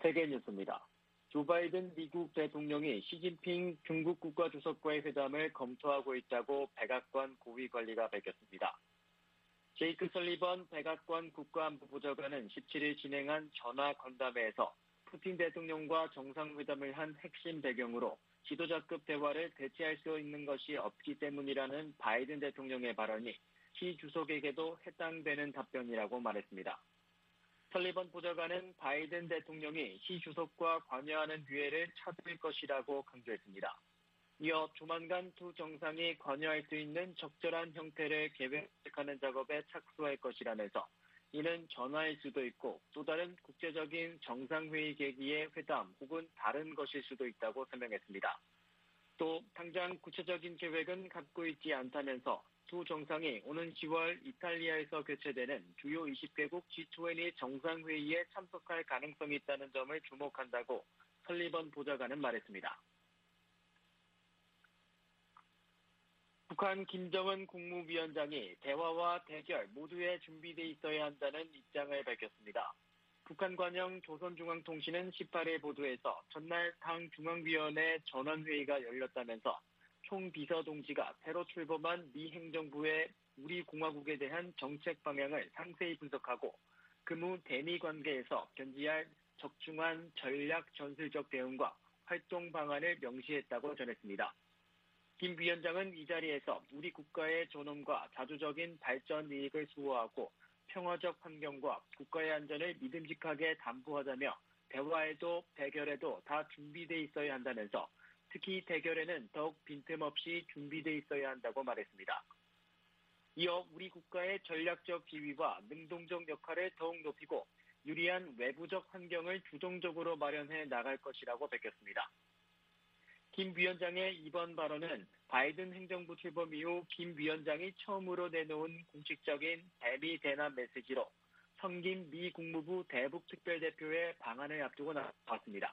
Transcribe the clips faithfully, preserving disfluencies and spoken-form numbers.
세계 뉴스입니다. 조 바이든 미국 대통령이 시진핑 중국 국가주석과의 회담을 검토하고 있다고 백악관 고위 관리가 밝혔습니다. 제이크 설리번 백악관 국가안보보좌관은 십칠일 진행한 전화 건담회에서 푸틴 대통령과 정상회담을 한 핵심 배경으로 지도자급 대화를 대체할 수 있는 것이 없기 때문이라는 바이든 대통령의 발언이 시 주석에게도 해당되는 답변이라고 말했습니다. 설리번 보좌관은 바이든 대통령이 시 주석과 관여하는 기회를 찾을 것이라고 강조했습니다. 이어 조만간 두 정상이 관여할 수 있는 적절한 형태를 계획하는 작업에 착수할 것이라면서 이는 전화일 수도 있고 또 다른 국제적인 정상회의 계기의 회담 혹은 다른 것일 수도 있다고 설명했습니다. 또 당장 구체적인 계획은 갖고 있지 않다면서 두 정상이 오는 시월 이탈리아에서 개최되는 주요 이십 개국 지 이십 정상회의에 참석할 가능성이 있다는 점을 주목한다고 설리번 보좌관은 말했습니다. 북한 김정은 국무위원장이 대화와 대결 모두에 준비돼 있어야 한다는 입장을 밝혔습니다. 북한 관영 조선중앙통신은 십팔일 보도에서 전날 당 중앙위원회 전원회의가 열렸다면서 총 비서동지가 새로 출범한 미 행정부의 우리 공화국에 대한 정책 방향을 상세히 분석하고 그무 대미 관계에서 견지할 적중한 전략 전술적 대응과 활동 방안을 명시했다고 전했습니다. 김 위원장은 이 자리에서 우리 국가의 존엄과 자주적인 발전 이익을 수호하고 평화적 환경과 국가의 안전을 믿음직하게 담보하자며 대화에도 대결에도 다 준비돼 있어야 한다면서 특히 대결에는 더욱 빈틈없이 준비돼 있어야 한다고 말했습니다. 이어 우리 국가의 전략적 지위와 능동적 역할을 더욱 높이고 유리한 외부적 환경을 주동적으로 마련해 나갈 것이라고 밝혔습니다. 김 위원장의 이번 발언은 바이든 행정부 출범 이후 김 위원장이 처음으로 내놓은 공식적인 대미 대남 메시지로 성김 미 국무부 대북 특별대표의 방한을 앞두고 나왔습니다.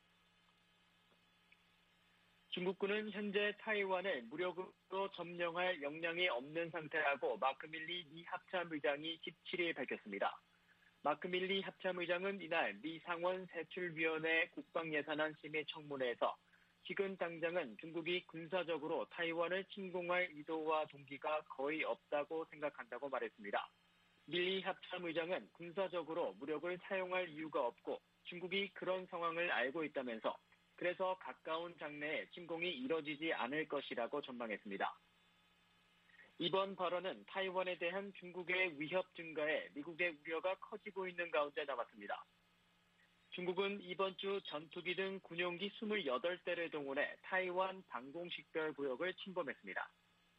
중국군은 현재 타이완을 무력으로 점령할 역량이 없는 상태라고 마크 밀리 미 합참의장이 십칠일 밝혔습니다. 마크 밀리 합참의장은 이날 미 상원 세출위원회 국방예산안 심의 청문회에서 지금 당장은 중국이 군사적으로 타이완을 침공할 의도와 동기가 거의 없다고 생각한다고 말했습니다. 밀리 합참의장은 군사적으로 무력을 사용할 이유가 없고 중국이 그런 상황을 알고 있다면서 그래서 가까운 장래에 침공이 이뤄지지 않을 것이라고 전망했습니다. 이번 발언은 타이완에 대한 중국의 위협 증가에 미국의 우려가 커지고 있는 가운데 나왔습니다. 중국은 이번 주 전투기 등 군용기 이십팔 대를 동원해 타이완 방공식별구역을 침범했습니다.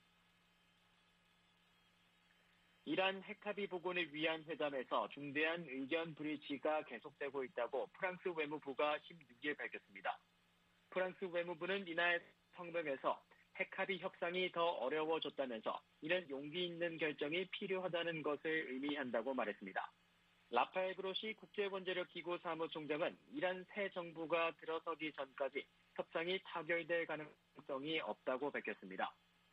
이란 핵합의 복원을 위한 회담에서 중대한 의견 불일치가 계속되고 있다고 프랑스 외무부가 십육일 밝혔습니다. 프랑스 외무부는 이날 성명에서 핵합의 협상이 더 어려워졌다면서 이는 용기 있는 결정이 필요하다는 것을 의미한다고 말했습니다. 라파엘 그로시 국제원자력기구 사무총장은 이란 새 정부가 들어서기 전까지 협상이 타결될 가능성이 없다고 밝혔습니다.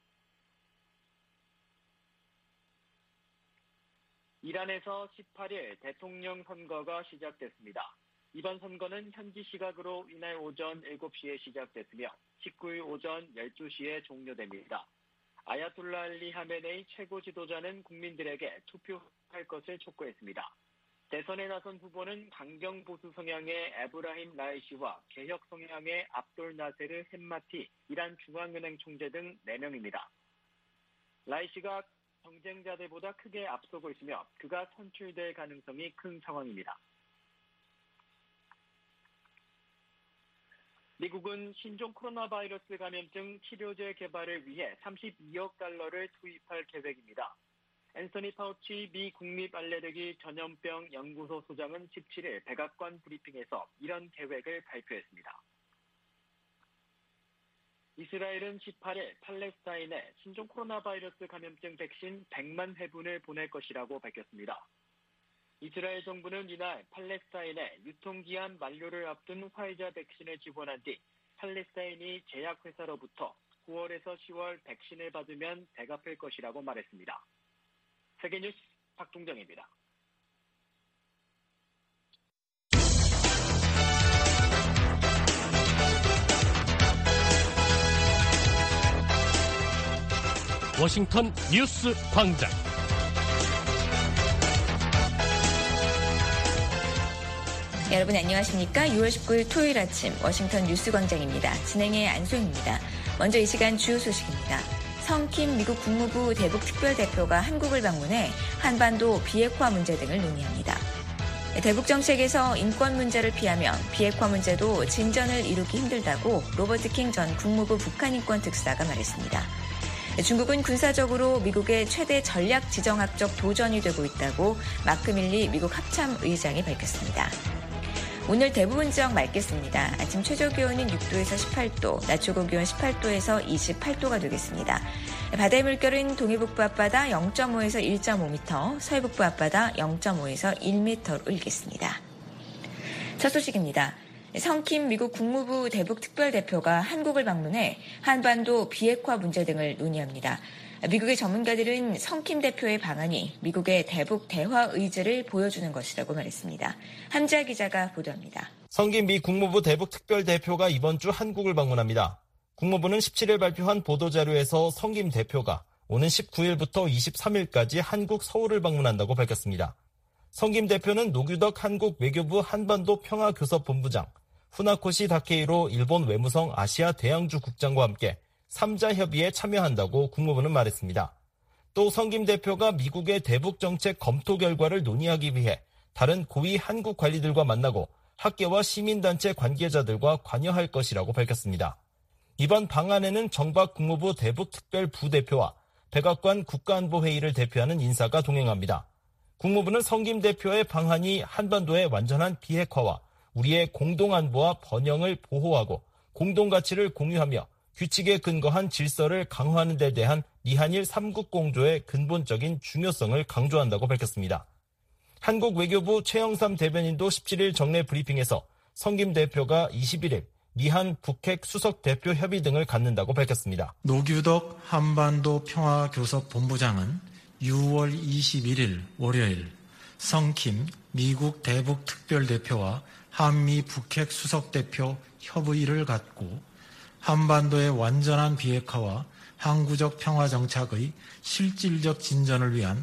이란에서 십팔일 대통령 선거가 시작됐습니다. 이번 선거는 현지 시각으로 이날 오전 일곱 시에 시작됐으며 십구일 오전 열두 시에 종료됩니다. 아야톨라 알리 하메네이 최고 지도자는 국민들에게 투표할 것을 촉구했습니다. 대선에 나선 후보는 강경 보수 성향의 에브라힘 라이시와 개혁 성향의 압돌 나세르 햄마티 이란 중앙은행 총재 등 네 명입니다. 라이시가 경쟁자들보다 크게 앞서고 있으며 그가 선출될 가능성이 큰 상황입니다. 미국은 신종 코로나 바이러스 감염증 치료제 개발을 위해 삼십이억 달러를 투입할 계획입니다. 앤서니 파우치 미 국립알레르기 전염병 연구소 소장은 십칠일 백악관 브리핑에서 이런 계획을 발표했습니다. 이스라엘은 십팔일 팔레스타인에 신종 코로나 바이러스 감염증 백신 백만 회분을 보낼 것이라고 밝혔습니다. 이스라엘 정부는 이날 팔레스타인에 유통기한 만료를 앞둔 화이자 백신을 지원한 뒤 팔레스타인이 제약회사로부터 구월에서 시월 백신을 받으면 대갚을 것이라고 말했습니다. 세계뉴스 박동정입니다. 워싱턴 뉴스 광장. 여러분 안녕하십니까? 유월 십구일 토요일 아침 워싱턴 뉴스 광장입니다. 진행의 안소영입니다. 먼저 이 시간 주요 소식입니다. 성킴 미국 국무부 대북 특별대표가 한국을 방문해 한반도 비핵화 문제 등을 논의합니다. 대북 정책에서 인권 문제를 피하면 비핵화 문제도 진전을 이루기 힘들다고 로버트 킹 전 국무부 북한인권 특사가 말했습니다. 중국은 군사적으로 미국의 최대 전략 지정학적 도전이 되고 있다고 마크 밀리 미국 합참 의장이 밝혔습니다. 오늘 대부분 지역 맑겠습니다. 아침 최저기온은 육 도에서 십팔 도, 낮 최고기온 십팔 도에서 이십팔 도가 되겠습니다. 바다의 물결은 동해북부 앞바다 영 점 오에서 일 점 오 미터, 서해북부 앞바다 영 점 오에서 일 미터로 일겠습니다. 첫 소식입니다. 성킴 미국 국무부 대북 특별대표가 한국을 방문해 한반도 비핵화 문제 등을 논의합니다. 미국의 전문가들은 성킴 대표의 방안이 미국의 대북 대화 의지를 보여주는 것이라고 말했습니다. 함지아 기자가 보도합니다. 성김 미 국무부 대북 특별대표가 이번 주 한국을 방문합니다. 국무부는 십칠일 발표한 보도자료에서 성김 대표가 오는 십구일부터 이십삼일까지 한국 서울을 방문한다고 밝혔습니다. 성김 대표는 노규덕 한국 외교부 한반도 평화교섭본부장, 후나코시 다케이로 일본 외무성 아시아 대양주 국장과 함께 삼자 협의에 참여한다고 국무부는 말했습니다. 또 성김 대표가 미국의 대북 정책 검토 결과를 논의하기 위해 다른 고위 한국 관리들과 만나고 학계와 시민단체 관계자들과 관여할 것이라고 밝혔습니다. 이번 방안에는 정박 국무부 대북 특별 부대표와 백악관 국가안보회의를 대표하는 인사가 동행합니다. 국무부는 성김 대표의 방안이 한반도의 완전한 비핵화와 우리의 공동안보와 번영을 보호하고 공동가치를 공유하며 규칙에 근거한 질서를 강화하는 데 대한 미한일 삼국 공조의 근본적인 중요성을 강조한다고 밝혔습니다. 한국 외교부 최영삼 대변인도 십칠일 정례 브리핑에서 성김 대표가 이십일일 미한 북핵 수석 대표 협의 등을 갖는다고 밝혔습니다. 노규덕 한반도 평화교섭본부장은 유월 이십일일 월요일 성킴 미국 대북 특별대표와 한미 북핵 수석 대표 협의를 갖고 한반도의 완전한 비핵화와 항구적 평화 정착의 실질적 진전을 위한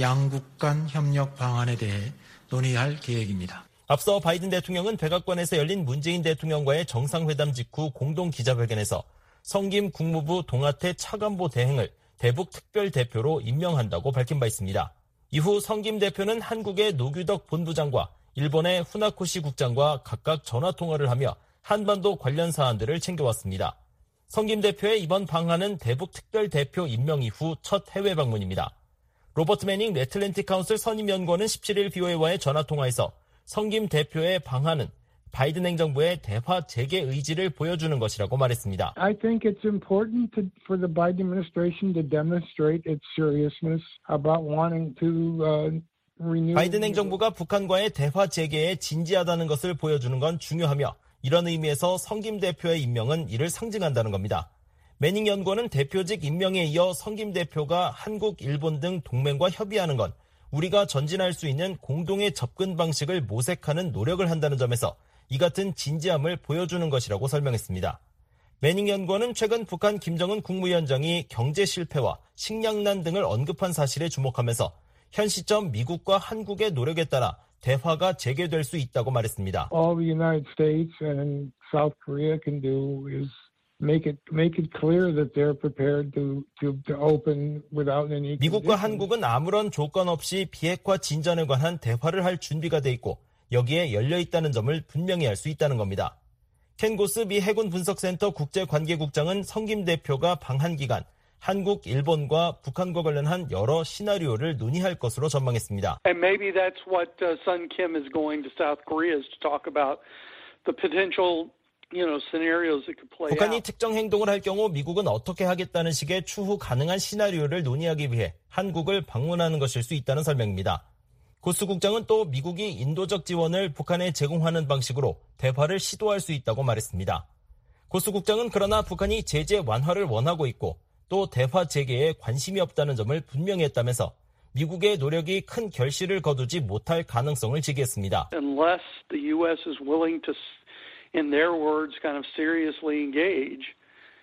양국 간 협력 방안에 대해 논의할 계획입니다. 앞서 바이든 대통령은 백악관에서 열린 문재인 대통령과의 정상회담 직후 공동 기자회견에서 성김 국무부 동아태 차관보 대행을 대북 특별대표로 임명한다고 밝힌 바 있습니다. 이후 성김 대표는 한국의 노규덕 본부장과 일본의 후나코시 국장과 각각 전화통화를 하며 한반도 관련 사안들을 챙겨왔습니다. 성김 대표의 이번 방한은 대북 특별대표 임명 이후 첫 해외 방문입니다. 로버트 매닝 애틀랜틱 카운슬 선임연구원은 십칠일 비오에이와의 전화통화에서 성김 대표의 방한은 바이든 행정부의 대화 재개 의지를 보여주는 것이라고 말했습니다. I think it's important to, for the Biden administration to demonstrate its seriousness about wanting to uh, renew. 바이든 행정부가 북한과의 대화 재개에 진지하다는 것을 보여주는 건 중요하며 이런 의미에서 성김 대표의 임명은 이를 상징한다는 겁니다. 매닝 연구원은 대표직 임명에 이어 성김 대표가 한국, 일본 등 동맹과 협의하는 건 우리가 전진할 수 있는 공동의 접근 방식을 모색하는 노력을 한다는 점에서 이 같은 진지함을 보여주는 것이라고 설명했습니다. 매닝 연구원은 최근 북한 김정은 국무위원장이 경제 실패와 식량난 등을 언급한 사실에 주목하면서 현 시점 미국과 한국의 노력에 따라 대화가 재개될 수 있다고 말했습니다. All the United States and South Korea can do is make it make it clear that they're prepared to to, to open without any. 미국과 한국은 아무런 조건 없이 비핵화 진전에 관한 대화를 할 준비가 돼 있고 여기에 열려 있다는 점을 분명히 알 수 있다는 겁니다. 켄 고스 미 해군 분석센터 국제관계국장은 성김 대표가 방한 기간 한국, 일본과 북한과 관련한 여러 시나리오를 논의할 것으로 전망했습니다. And maybe that's what uh, Sun Kim is going to South Korea is to talk about the potential, you know, scenarios that could play out. 북한이 특정 행동을 할 경우 미국은 어떻게 하겠다는 식의 추후 가능한 시나리오를 논의하기 위해 한국을 방문하는 것일 수 있다는 설명입니다. 고스 국장은 또 미국이 인도적 지원을 북한에 제공하는 방식으로 대화를 시도할 수 있다고 말했습니다. 고스 국장은 그러나 북한이 제재 완화를 원하고 있고 또 대화 재개에 관심이 없다는 점을 분명히 했다면서 미국의 노력이 큰 결실을 거두지 못할 가능성을 제기했습니다. Unless the U S is willing to, in their words, kind of seriously engage,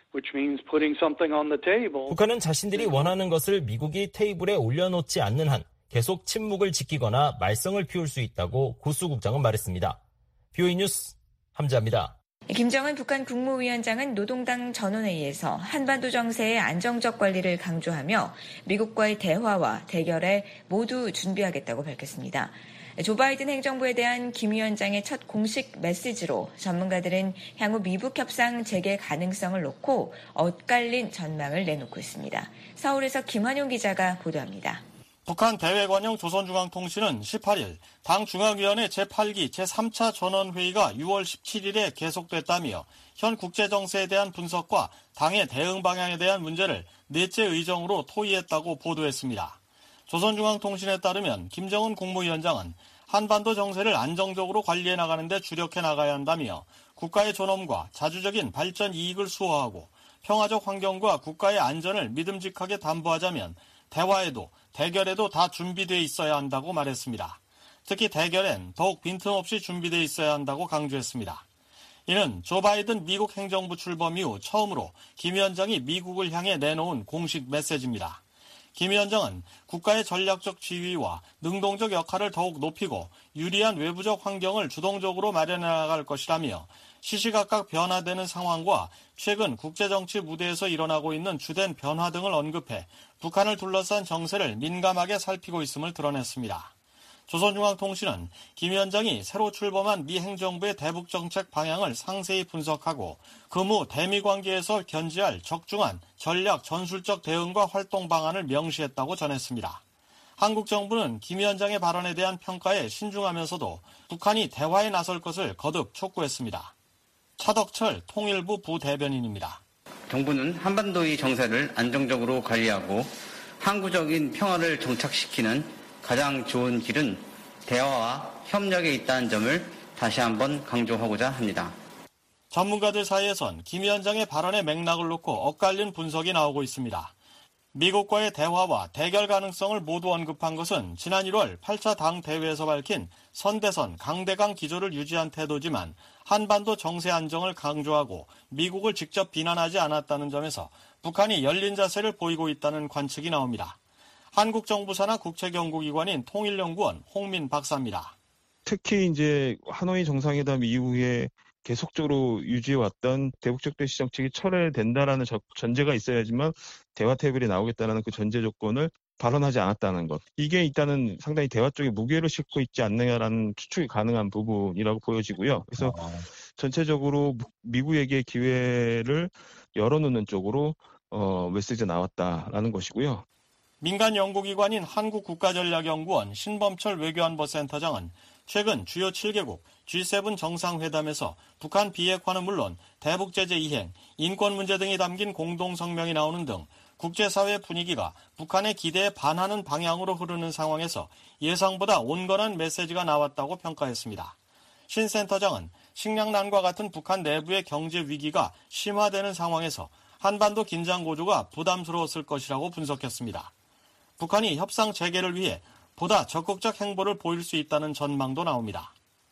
which means putting something on the table. 북한은 자신들이 원하는 것을 미국이 테이블에 올려놓지 않는 한 계속 침묵을 지키거나 말썽을 피울 수 있다고 구수 국장은 말했습니다. 비오이 뉴스 함자입니다. 김정은 북한 국무위원장은 노동당 전원회의에서 한반도 정세의 안정적 관리를 강조하며 미국과의 대화와 대결에 모두 준비하겠다고 밝혔습니다. 조 바이든 행정부에 대한 김 위원장의 첫 공식 메시지로 전문가들은 향후 미북 협상 재개 가능성을 놓고 엇갈린 전망을 내놓고 있습니다. 서울에서 김환용 기자가 보도합니다. 북한 대외관영 조선중앙통신은 십팔일 당 중앙위원회 제팔 기 제삼 차 전원회의가 유월 십칠일에 계속됐다며 현 국제정세에 대한 분석과 당의 대응 방향에 대한 문제를 넷째 의정으로 토의했다고 보도했습니다. 조선중앙통신에 따르면 김정은 국무위원장은 한반도 정세를 안정적으로 관리해 나가는 데 주력해 나가야 한다며 국가의 존엄과 자주적인 발전 이익을 수호하고 평화적 환경과 국가의 안전을 믿음직하게 담보하자면 대화에도 대결에도 다 준비되어 있어야 한다고 말했습니다. 특히 대결엔 더욱 빈틈없이 준비되어 있어야 한다고 강조했습니다. 이는 조 바이든 미국 행정부 출범 이후 처음으로 김 위원장이 미국을 향해 내놓은 공식 메시지입니다. 김 위원장은 국가의 전략적 지위와 능동적 역할을 더욱 높이고 유리한 외부적 환경을 주동적으로 마련해 나갈 것이라며 시시각각 변화되는 상황과 최근 국제정치 무대에서 일어나고 있는 주된 변화 등을 언급해 북한을 둘러싼 정세를 민감하게 살피고 있음을 드러냈습니다. 조선중앙통신은 김 위원장이 새로 출범한 미 행정부의 대북정책 방향을 상세히 분석하고 금후 대미 관계에서 견지할 적중한 전략 전술적 대응과 활동 방안을 명시했다고 전했습니다. 한국 정부는 김 위원장의 발언에 대한 평가에 신중하면서도 북한이 대화에 나설 것을 거듭 촉구했습니다. 차덕철 통일부 부대변인입니다. 정부는 한반도의 정세를 안정적으로 관리하고 항구적인 평화를 정착시키는 가장 좋은 길은 대화와 협력에 있다는 점을 다시 한번 강조하고자 합니다. 전문가들 사이에선 김 위원장의 발언의 맥락을 놓고 엇갈린 분석이 나오고 있습니다. 미국과의 대화와 대결 가능성을 모두 언급한 것은 지난 일월 팔 차 당 대회에서 밝힌 선대선 강대강 기조를 유지한 태도지만 한반도 정세 안정을 강조하고 미국을 직접 비난하지 않았다는 점에서 북한이 열린 자세를 보이고 있다는 관측이 나옵니다. 한국 정부 산하 국책연구기관인 통일연구원 홍민 박사입니다. 특히 이제 하노이 정상회담 이후에 계속적으로 유지해왔던 대북적 대시 정책이 철회된다라는 전제가 있어야지만 대화 테이블에 나오겠다는 그 전제 조건을 발언하지 않았다는 것. 이게 일단은 상당히 대화 쪽에 무게를 싣고 있지 않느냐라는 추측이 가능한 부분이라고 보여지고요. 그래서 아. 전체적으로 미국에게 기회를 열어놓는 쪽으로 어, 메시지가 나왔다라는 것이고요. 민간 연구기관인 한국국가전략연구원 신범철 외교안보센터장은 최근 주요 칠 개국 지 세븐 정상회담에서 북한 비핵화는 물론 대북제재 이행, 인권 문제 등이 담긴 공동성명이 나오는 등 국제사회 분위기가 북한의 기대에 반하는 방향으로 흐르는 상황에서 예상보다 온건한 메시지가 나왔다고 평가했습니다. 신 센터장은 식량난과 같은 북한 내부의 경제 위기가 심화되는 상황에서 한반도 긴장 고조가 부담스러웠을 것이라고 분석했습니다. 북한이 협상 재개를 위해 보다 적극적 행보를 보일 수 있다는 전망도 나옵니다.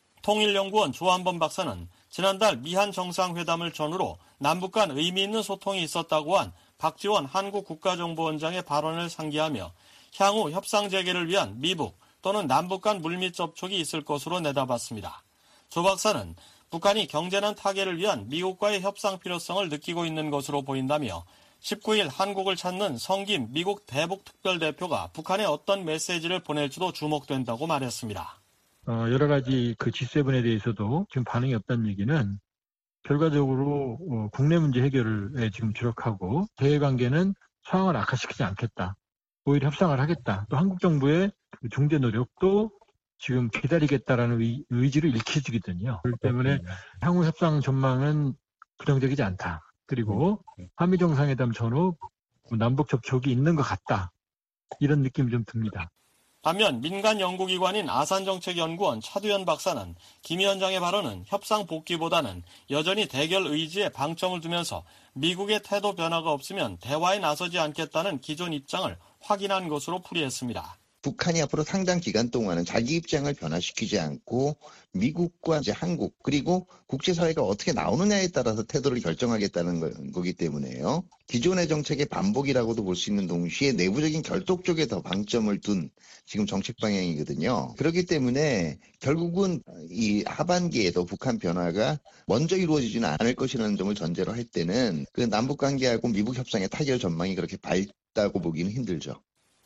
통일연구원 조한범 박사는 지난달 미한 정상회담을 전후로 남북 간 의미 있는 소통이 있었다고 한 박지원 한국국가정보원장의 발언을 상기하며 향후 협상 재개를 위한 미북 또는 남북 간 물밑 접촉이 있을 것으로 내다봤습니다. 조 박사는 북한이 경제난 타개를 위한 미국과의 협상 필요성을 느끼고 있는 것으로 보인다며 십구일 한국을 찾는 성김 미국 대북특별대표가 북한에 어떤 메시지를 보낼지도 주목된다고 말했습니다. 어, 여러 가지 그 지 세븐에 대해서도 지금 반응이 없다는 얘기는 결과적으로 어, 국내 문제 해결에 지금 주력하고 대외 관계는 상황을 악화시키지 않겠다. 오히려 협상을 하겠다. 또 한국 정부의 그 중재 노력도 지금 기다리겠다라는 의, 의지를 일깨주거든요. 그렇기 때문에 향후 협상 전망은 부정적이지 않다. 그리고 한미 정상회담 전후 남북 접촉이 있는 것 같다. 이런 느낌이 좀 듭니다. 반면 민간 연구기관인 아산정책연구원 차두현 박사는 김 위원장의 발언은 협상 복귀보다는 여전히 대결 의지에 방점을 두면서 미국의 태도 변화가 없으면 대화에 나서지 않겠다는 기존 입장을 확인한 것으로 풀이했습니다. 북한이 앞으로 상당 기간 동안은 자기 입장을 변화시키지 않고 미국과 이제 한국 그리고 국제사회가 어떻게 나오느냐에 따라서 태도를 결정하겠다는 거기 때문에요. 기존의 정책의 반복이라고도 볼 수 있는 동시에 내부적인 결속 쪽에 더 방점을 둔 지금 정책 방향이거든요. 그렇기 때문에 결국은 이 하반기에도 북한 변화가 먼저 이루어지지는 않을 것이라는 점을 전제로 할 때는 그 남북 관계하고 미북 협상의 타결 전망이 그렇게 밝다고 보기는 힘들죠.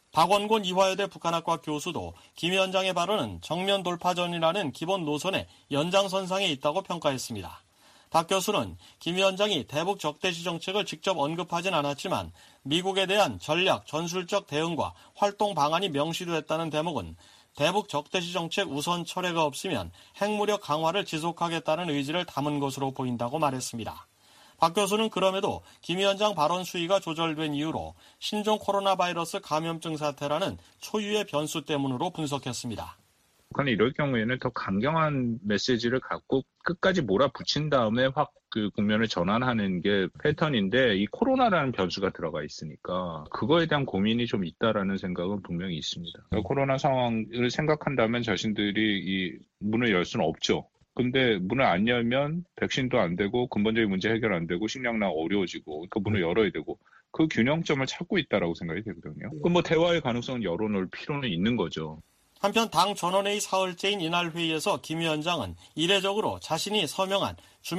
박원곤 이화여대 북한학과 교수도 김 위원장의 발언은 정면 돌파전이라는 기본 노선의 연장선상에 있다고 평가했습니다. 박 교수는 김 위원장이 대북 적대시 정책을 직접 언급하진 않았지만 미국에 대한 전략, 전술적 대응과 활동 방안이 명시됐다는 대목은 대북 적대시 정책 우선 철회가 없으면 핵무력 강화를 지속하겠다는 의지를 담은 것으로 보인다고 말했습니다. 박 교수는 그럼에도 김 위원장 발언 수위가 조절된 이유로 신종 코로나 바이러스 감염증 사태라는 초유의 변수 때문으로 분석했습니다. 북한이 이럴 경우에는 더 강경한 메시지를 갖고 끝까지 몰아붙인 다음에 확 그 국면을 전환하는 게 패턴인데 이 코로나라는 변수가 들어가 있으니까 그거에 대한 고민이 좀 있다라는 생각은 분명히 있습니다. 코로나 상황을 생각한다면 자신들이 이 문을 열 수는 없죠. 근데 문을 안 열면 백신도 안 되고 근본적인 문제 해결 안 되고 식량난 어려워지고 그 문을 열어야 되고 그 균형점을 찾고 있다라고 생각이 되거든요. 그 뭐 대화의 가능성은 열어놓을 필요는 있는 거죠. 한편 당 전원회의 사흘째인 이날 회의에서 김 위원장은 이례적으로 자신이 서명한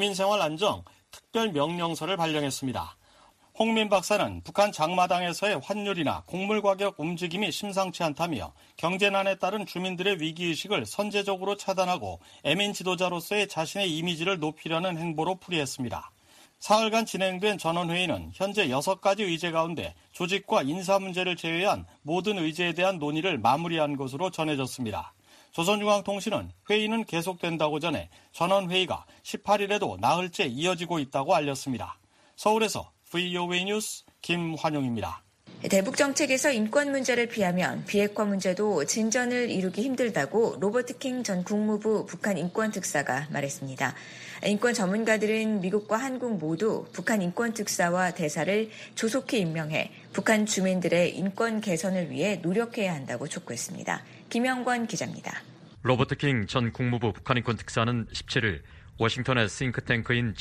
주민생활안정 특별명령서를 발령했습니다. 홍민 박사는 북한 장마당에서의 환율이나 곡물 가격 움직임이 심상치 않다며 경제난에 따른 주민들의 위기의식을 선제적으로 차단하고 애민 지도자로서의 자신의 이미지를 높이려는 행보로 풀이했습니다. 사흘간 진행된 전원회의는 현재 여섯 가지 의제 가운데 조직과 인사 문제를 제외한 모든 의제에 대한 논의를 마무리한 것으로 전해졌습니다. 조선중앙통신은 회의는 계속된다고 전해 전원회의가 십팔 일에도 나흘째 이어지고 있다고 알렸습니다. 서울에서 브이오에이 뉴스 김환용입니다. 대북 정책에서 인권 문제를 피하면 비핵화 문제도 진전을 이루기 힘들다고 로버트 킹 전 국무부 북한 인권 특사가 말했습니다. 인권 전문가들은 미국과 한국 모두 북한 인권 특사와 대사를 조속히 임명해 북한 주민들의 인권 개선을 위해 노력해야 한다고 촉구했습니다. 김영권 기자입니다. 로버트 킹 전 국무부 북한 인권 특사는 십칠 일 워싱턴의 싱크탱크인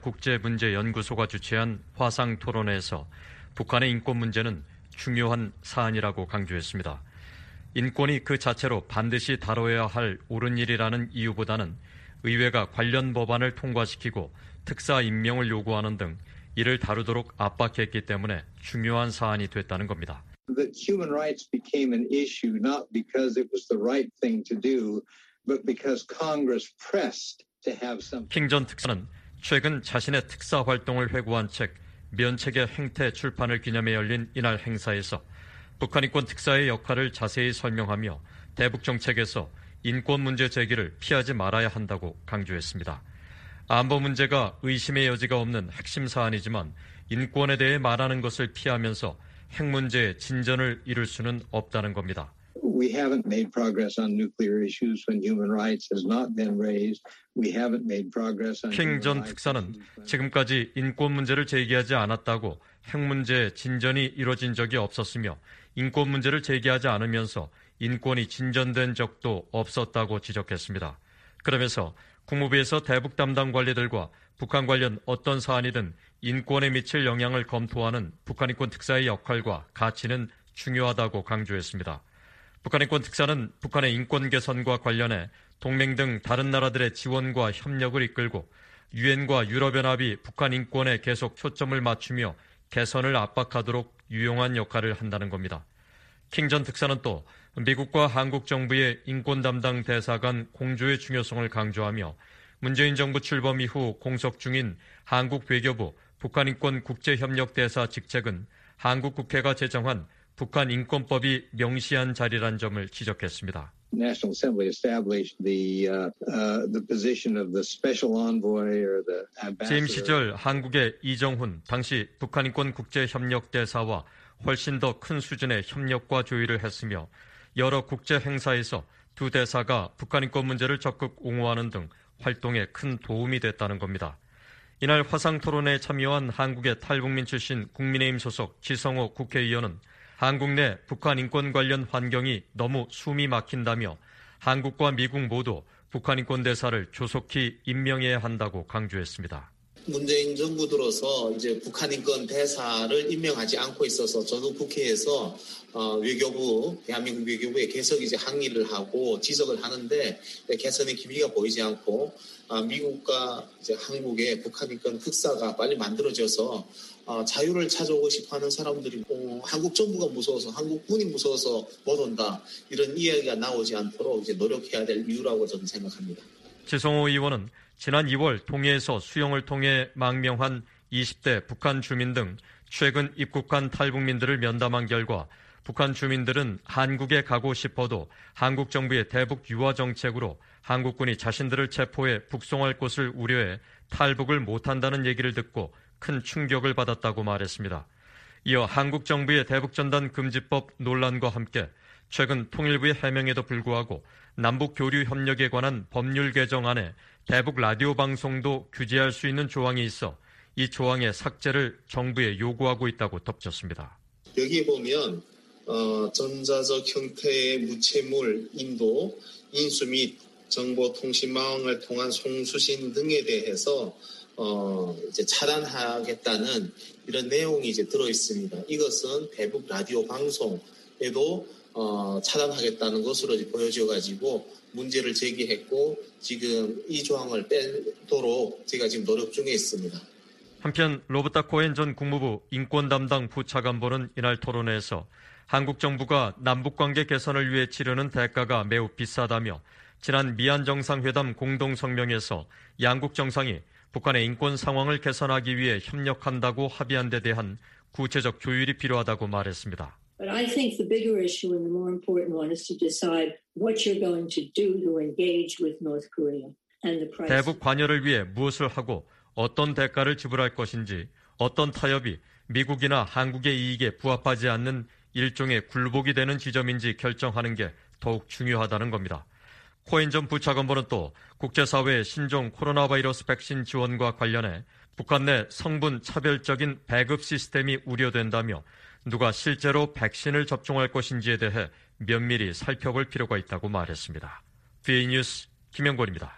전략국제문제연구소가 주최한 화상 토론회에서 북한의 인권 문제는 중요한 사안이라고 강조했습니다. 인권이 그 자체로 반드시 다뤄야 할 옳은 일이라는 이유보다는 의회가 관련 법안을 통과시키고 특사 임명을 요구하는 등 이를 다루도록 압박했기 때문에 중요한 사안이 됐다는 겁니다. That human rights became an issue not because it was the right thing to do, but because Congress pressed to have some. 킹 전 특사는 최근 자신의 특사 활동을 회고한 책 면책의 행태 출판을 기념해 열린 이날 행사에서 북한 인권 특사의 역할을 자세히 설명하며 대북 정책에서 인권 문제 제기를 피하지 말아야 한다고 강조했습니다. 안보 문제가 의심의 여지가 없는 핵심 사안이지만 인권에 대해 말하는 것을 피하면서 핵 문제에 진전을 이룰 수는 없다는 겁니다. We haven't made progress on nuclear issues when human rights has not been raised. We haven't made progress on. 킹 전 특사는 지금까지 인권 문제를 제기하지 않았다고 핵 문제에 진전이 이뤄진 적이 없었으며 인권 문제를 제기하지 않으면서 인권이 진전된 적도 없었다고 지적했습니다. 그러면서 국무부에서 대북 담당 관리들과 북한 관련 어떤 사안이든 인권에 미칠 영향을 검토하는 북한 인권 특사의 역할과 가치는 중요하다고 강조했습니다. 북한 인권 특사는 북한의 인권 개선과 관련해 동맹 등 다른 나라들의 지원과 협력을 이끌고 유엔과 유럽연합이 북한 인권에 계속 초점을 맞추며 개선을 압박하도록 유용한 역할을 한다는 겁니다. 킹 전 특사는 또 미국과 한국 정부의 인권 담당 대사 간 공조의 중요성을 강조하며 문재인 정부 출범 이후 공석 중인 한국 외교부 북한 인권 국제협력대사 직책은 한국 국회가 제정한 북한 인권법이 명시한 자리란 점을 지적했습니다. National Assembly established the uh, uh, the position of the special envoy or the ambassador. 재임 시절 한국의 이정훈 당시 북한 인권 국제협력대사와 훨씬 더 큰 수준의 협력과 조율을 했으며 여러 국제 행사에서 두 대사가 북한 인권 문제를 적극 옹호하는 등 활동에 큰 도움이 됐다는 겁니다. 이날 화상 토론에 참여한 한국의 탈북민 출신 국민의힘 소속 지성호 국회의원은 한국 내 북한 인권 관련 환경이 너무 숨이 막힌다며 한국과 미국 모두 북한 인권 대사를 조속히 임명해야 한다고 강조했습니다. 문재인 정부 들어서 이제 북한 인권 대사를 임명하지 않고 있어서 저도 국회에서 어, 외교부, 대한민국 외교부에 계속 이제 항의를 하고 지적을 하는데 개선의 기미가 보이지 않고 어, 미국과 이제 한국의 북한 인권 흑사가 빨리 만들어져서 어, 자유를 찾아오고 싶어하는 사람들이 어, 한국 정부가 무서워서 한국군이 무서워서 못 온다 이런 이야기가 나오지 않도록 이제 노력해야 될 이유라고 저는 생각합니다. 지성호 의원은 지난 이월 통해에서 수용을 통해 망명한 이십 대 북한 주민 등 최근 입국한 탈북민들을 면담한 결과 북한 주민들은 한국에 가고 싶어도 한국 정부의 대북 유화 정책으로 한국군이 자신들을 체포해 북송할 것을 우려해 탈북을 못한다는 얘기를 듣고 큰 충격을 받았다고 말했습니다. 이어 한국 정부의 대북전단 금지법 논란과 함께 최근 통일부의 해명에도 불구하고 남북 교류 협력에 관한 법률 개정안에 대북 라디오 방송도 규제할 수 있는 조항이 있어 이 조항의 삭제를 정부에 요구하고 있다고 덧붙였습니다. 여기 보면 어, 전자적 형태의 무체물 인도, 인수 및 정보통신망을 통한 송수신 등에 대해서 어, 이제 차단하겠다는 이런 내용이 이제 들어 있습니다. 이것은 대북 라디오 방송에도 어, 차단하겠다는 것으로 이제 보여져 가지고 문제를 제기했고 지금 이 조항을 빼도록 제가 지금 노력 중에 있습니다. 한편 로버타 코엔 전 국무부 인권 담당 부차관보는 이날 토론회에서 한국 정부가 남북관계 개선을 위해 치르는 대가가 매우 비싸다며 지난 미얀 정상회담 공동성명에서 양국 정상이 북한의 인권 상황을 개선하기 위해 협력한다고 합의한 데 대한 구체적 조율이 필요하다고 말했습니다. But I think the bigger issue and the more important one is to decide what you're going to do to engage with North Korea and the price. 대북 관여를 위해 무엇을 하고 어떤 대가를 지불할 것인지 어떤 타협이 미국이나 한국의 이익에 부합하지 않는 일종의 굴복이 되는 지점인지 결정하는 게 더욱 중요하다는 겁니다. 코엔 전 부차관보는 또 국제사회의 신종 코로나 바이러스 백신 지원과 관련해 북한 내 성분 차별적인 배급 시스템이 우려된다며 누가 실제로 백신을 접종할 것인지에 대해 면밀히 살펴볼 필요가 있다고 말했습니다. 비에이 뉴스 김영권입니다.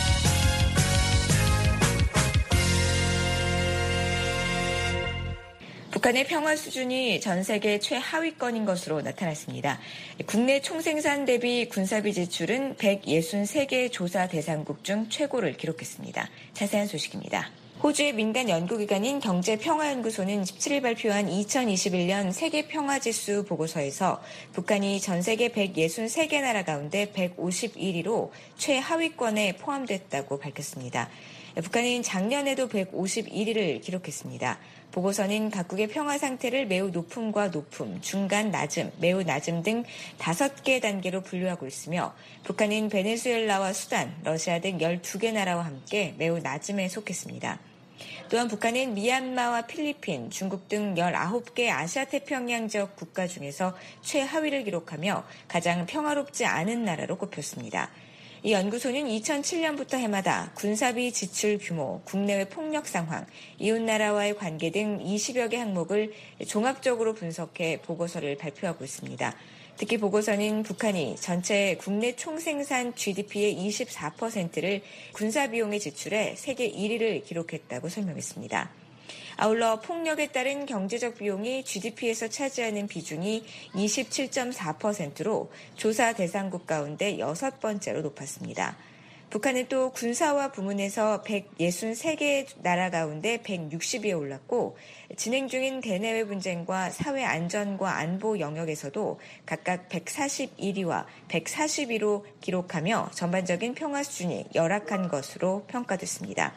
북한의 평화 수준이 전 세계 최하위권인 것으로 나타났습니다. 국내 총생산 대비 군사비 지출은 백육십삼 개 조사 대상국 중 최고를 기록했습니다. 자세한 소식입니다. 호주의 민간 연구기관인 경제평화연구소는 십칠 일 발표한 이천이십일 년 세계평화지수 보고서에서 북한이 전 세계 백육십삼 개 나라 가운데 백오십일 위로 최하위권에 포함됐다고 밝혔습니다. 북한은 작년에도 백오십일 위를 기록했습니다. 보고서는 각국의 평화 상태를 매우 높음과 높음, 중간, 낮음, 매우 낮음 등 다섯 개 단계로 분류하고 있으며 북한은 베네수엘라와 수단, 러시아 등 열두 개 나라와 함께 매우 낮음에 속했습니다. 또한 북한은 미얀마와 필리핀, 중국 등 열아홉 개 아시아 태평양 지역 국가 중에서 최하위를 기록하며 가장 평화롭지 않은 나라로 꼽혔습니다. 이 연구소는 이천칠 년부터 해마다 군사비 지출 규모, 국내외 폭력 상황, 이웃나라와의 관계 등 이십여 개 항목을 종합적으로 분석해 보고서를 발표하고 있습니다. 특히 보고서는 북한이 전체 국내 총생산 지디피의 이십사 퍼센트를 군사비용에 지출해 세계 일 위를 기록했다고 설명했습니다. 아울러 폭력에 따른 경제적 비용이 지디피에서 차지하는 비중이 이십칠 점 사 퍼센트로 조사 대상국 가운데 여섯 번째로 높았습니다. 북한은 또 군사화 부문에서 백육십삼 개 나라 가운데 백육십 위에 올랐고 진행 중인 대내외 분쟁과 사회 안전과 안보 영역에서도 각각 백사십일 위와 백사십 위로 기록하며 전반적인 평화 수준이 열악한 것으로 평가됐습니다.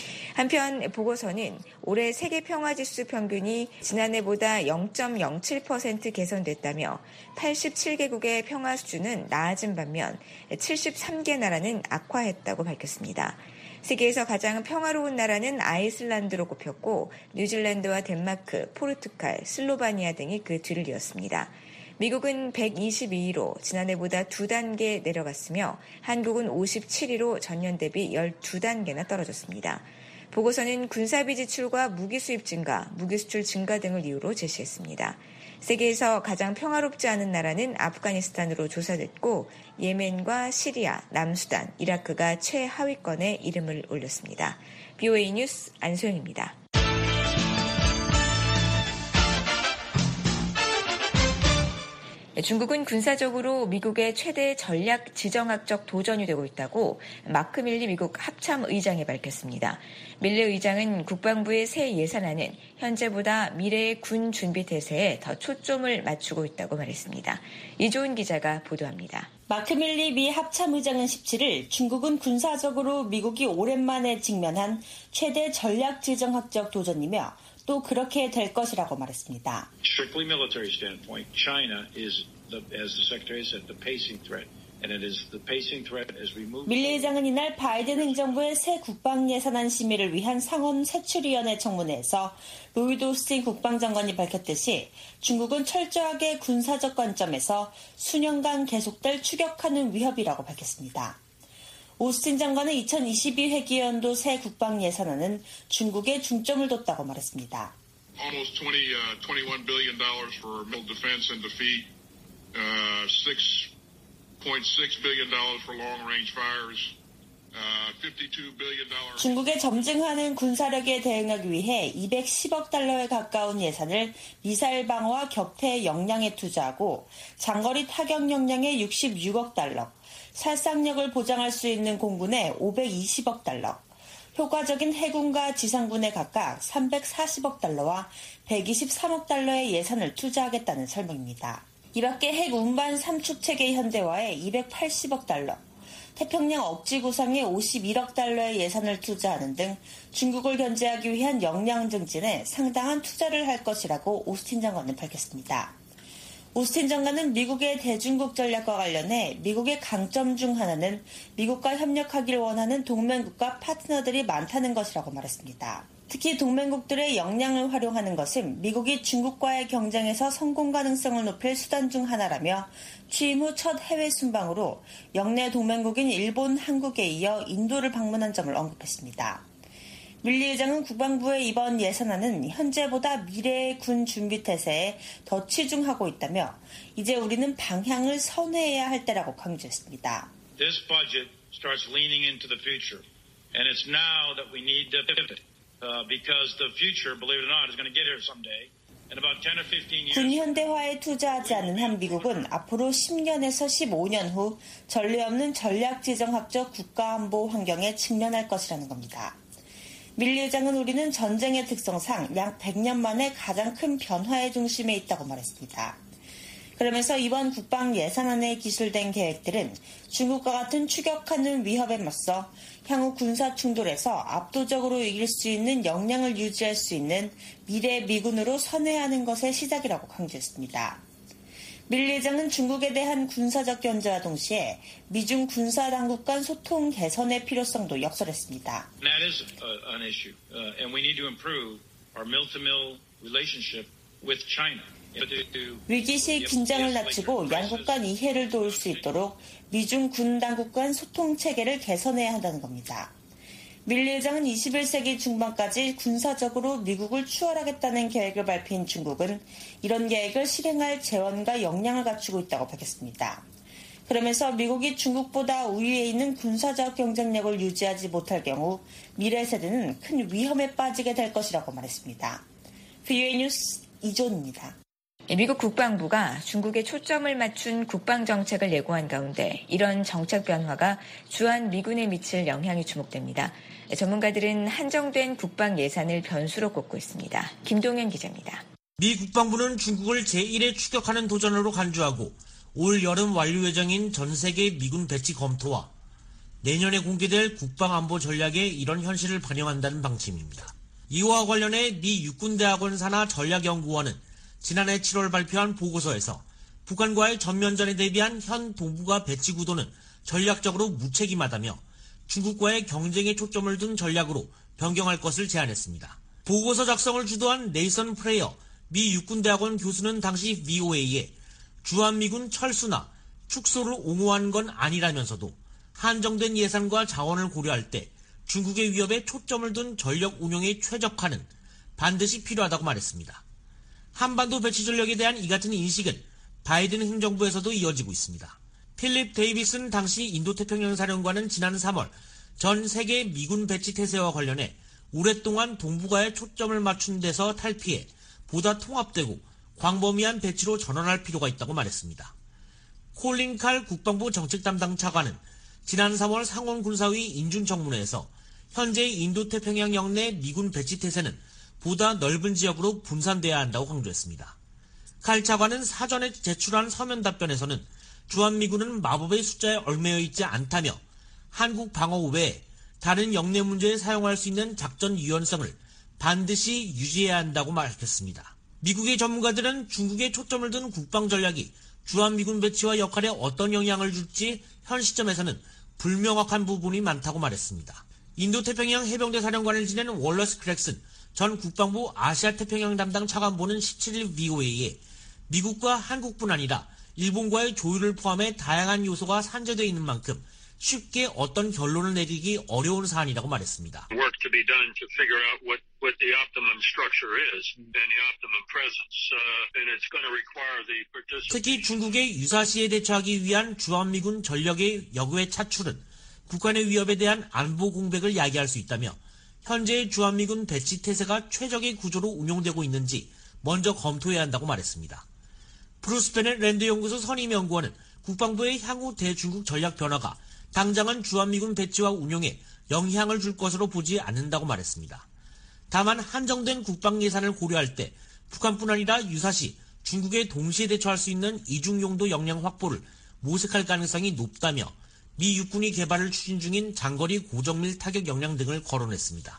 한편 보고서는 올해 세계 평화지수 평균이 지난해보다 영 점 영칠 퍼센트 개선됐다며 팔십칠 개국의 평화 수준은 나아진 반면 칠십삼 개 나라는 악화했다고 밝혔습니다. 세계에서 가장 평화로운 나라는 아이슬란드로 꼽혔고 뉴질랜드와 덴마크, 포르투갈, 슬로바니아 등이 그 뒤를 이었습니다. 미국은 백이십이 위로 지난해보다 두 단계 내려갔으며 한국은 오십칠 위로 전년 대비 열두 단계나 떨어졌습니다. 보고서는 군사비 지출과 무기 수입 증가, 무기 수출 증가 등을 이유로 제시했습니다. 세계에서 가장 평화롭지 않은 나라는 아프가니스탄으로 조사됐고 예멘과 시리아, 남수단, 이라크가 최하위권에 이름을 올렸습니다. 비오에이 뉴스 안소영입니다. 중국은 군사적으로 미국의 최대 전략 지정학적 도전이 되고 있다고 마크 밀리 미국 합참의장이 밝혔습니다. 밀리 의장은 국방부의 새 예산안은 현재보다 미래의 군 준비 태세에 더 초점을 맞추고 있다고 말했습니다. 이조은 기자가 보도합니다. 마크 밀리 미 합참의장은 십칠일 중국은 군사적으로 미국이 오랜만에 직면한 최대 전략 지정학적 도전이며 또 그렇게 될 것이라고 말했습니다. Strictly military standpoint, China is, the, as the Secretary said, the pacing threat. And it is the pacing threat as we move. 밀리 의장은 이날 바이든 행정부의 새 국방 예산안 심의를 위한 상원 세출위원회 청문회에서 로이드 오스틴 국방장관이 밝혔듯이 중국은 철저하게 군사적 관점에서 수년간 계속될 추격하는 위협이라고 밝혔습니다. 오스틴 장관은 이천이십이 회기연도 새 국방 예산안은 중국에 중점을 뒀다고 말했습니다. Almost twenty, uh, twenty-one billion dollars for missile defense and defeat, uh, six point six billion dollars for long-range fires, uh, fifty-two billion dollars. 중국의 점증하는 군사력에 대응하기 위해 이백십억 달러에 가까운 예산을 미사일 방어와 격퇴 역량에 투자하고 장거리 타격 역량에 육십육억 달러, 살상력을 보장할 수 있는 공군에 오백이십억 달러, 효과적인 해군과 지상군에 각각 삼백사십억 달러와 백이십삼억 달러의 예산을 투자하겠다는 설명입니다. 이 밖에 핵 운반 삼축체계 현대화에 이백팔십억 달러, 태평양 억지 구상에 오십일억 달러의 예산을 투자하는 등 중국을 견제하기 위한 역량 증진에 상당한 투자를 할 것이라고 오스틴 장관은 밝혔습니다. 오스틴 장관은 미국의 대중국 전략과 관련해 미국의 강점 중 하나는 미국과 협력하기를 원하는 동맹국과 파트너들이 많다는 것이라고 말했습니다. 특히 동맹국들의 역량을 활용하는 것은 미국이 중국과의 경쟁에서 성공 가능성을 높일 수단 중 하나라며 취임 후 첫 해외 순방으로 영내 동맹국인 일본, 한국에 이어 인도를 방문한 점을 언급했습니다. 밀리 의장은 국방부의 이번 예산안은 현재보다 미래의 군 준비 태세에 더 치중하고 있다며 이제 우리는 방향을 선회해야 할 때라고 강조했습니다. This budget starts leaning into the future, and it's now that we need to pivot, uh, because the future, believe it or not, is going to get here someday. In about ten or fifteen years. 군 현대화에 투자하지 않은 한 미국은 앞으로 십 년에서 십오 년 후 전례 없는 전략 지정학적 국가안보 환경에 직면할 것이라는 겁니다. 밀리 의장은 우리는 전쟁의 특성상 약 백 년 만에 가장 큰 변화의 중심에 있다고 말했습니다. 그러면서 이번 국방 예산안에 기술된 계획들은 중국과 같은 추격하는 위협에 맞서 향후 군사 충돌에서 압도적으로 이길 수 있는 역량을 유지할 수 있는 미래 미군으로 선회하는 것의 시작이라고 강조했습니다. 밀리 의장은 중국에 대한 군사적 견제와 동시에 미중 군사 당국 간 소통 개선의 필요성도 역설했습니다. That is an issue, uh, and we need to improve our mill-to-mill relationship with China. 위기 시 긴장을 낮추고 양국 간 이해를 도울 수 있도록 미중 군 당국 간 소통 체계를 개선해야 한다는 겁니다. 밀리 의장은 이십일 세기 중반까지 군사적으로 미국을 추월하겠다는 계획을 발표한 중국은 이런 계획을 실행할 재원과 역량을 갖추고 있다고 밝혔습니다. 그러면서 미국이 중국보다 우위에 있는 군사적 경쟁력을 유지하지 못할 경우 미래 세대는 큰 위험에 빠지게 될 것이라고 말했습니다. 비오에이 뉴스 이조은입니다. 미국 국방부가 중국에 초점을 맞춘 국방정책을 예고한 가운데 이런 정책 변화가 주한 미군에 미칠 영향이 주목됩니다. 전문가들은 한정된 국방 예산을 변수로 꼽고 있습니다. 김동현 기자입니다. 미 국방부는 중국을 제일의 추격하는 도전으로 간주하고 올 여름 완료 예정인 전 세계 미군 배치 검토와 내년에 공개될 국방안보 전략에 이런 현실을 반영한다는 방침입니다. 이와 관련해 미 육군대학원 산하 전략연구원은 지난해 칠월 발표한 보고서에서 북한과의 전면전에 대비한 현 동북아 배치 구도는 전략적으로 무책임하다며 중국과의 경쟁에 초점을 둔 전략으로 변경할 것을 제안했습니다. 보고서 작성을 주도한 네이선 프레이어 미 육군대학원 교수는 당시 브이오에이에 주한미군 철수나 축소를 옹호한 건 아니라면서도 한정된 예산과 자원을 고려할 때 중국의 위협에 초점을 둔 전력 운용에 최적화는 반드시 필요하다고 말했습니다. 한반도 배치 전략에 대한 이 같은 인식은 바이든 행정부에서도 이어지고 있습니다. 필립 데이비슨 당시 인도태평양 사령관은 지난 삼월 전 세계 미군 배치 태세와 관련해 오랫동안 동북아에 초점을 맞춘 데서 탈피해 보다 통합되고 광범위한 배치로 전환할 필요가 있다고 말했습니다. 콜린 칼 국방부 정책 담당 차관은 지난 삼월 상원 군사위 인준청문회에서 현재 인도태평양 영내 미군 배치 태세는 보다 넓은 지역으로 분산돼야 한다고 강조했습니다. 칼 차관은 사전에 제출한 서면 답변에서는 주한미군은 마법의 숫자에 얽매여 있지 않다며 한국 방어 외에 다른 영내 문제에 사용할 수 있는 작전 유연성을 반드시 유지해야 한다고 밝혔습니다. 미국의 전문가들은 중국에 초점을 둔 국방 전략이 주한미군 배치와 역할에 어떤 영향을 줄지 현 시점에서는 불명확한 부분이 많다고 말했습니다. 인도태평양 해병대 사령관을 지낸 월러스 크렉슨 전 국방부 아시아태평양 담당 차관보는 십칠 일 브이오에이에 미국과 한국뿐 아니라 일본과의 조율을 포함해 다양한 요소가 산재되어 있는 만큼 쉽게 어떤 결론을 내리기 어려운 사안이라고 말했습니다. Work to be done to figure out what, what the optimum structure is and the optimum presence, uh, and it's going to require the participation. 특히 중국의 유사시에 대처하기 위한 주한미군 전력의 역외 차출은 북한의 위협에 대한 안보 공백을 야기할 수 있다며 현재의 주한미군 배치 태세가 최적의 구조로 운용되고 있는지 먼저 검토해야 한다고 말했습니다. 브루스 베넷 랜드 연구소 선임 연구원은 국방부의 향후 대중국 전략 변화가 당장은 주한미군 배치와 운용에 영향을 줄 것으로 보지 않는다고 말했습니다. 다만 한정된 국방 예산을 고려할 때 북한뿐 아니라 유사시 중국에 동시에 대처할 수 있는 이중용도 역량 확보를 모색할 가능성이 높다며 미 육군이 개발을 추진 중인 장거리 고정밀 타격 역량 등을 거론했습니다.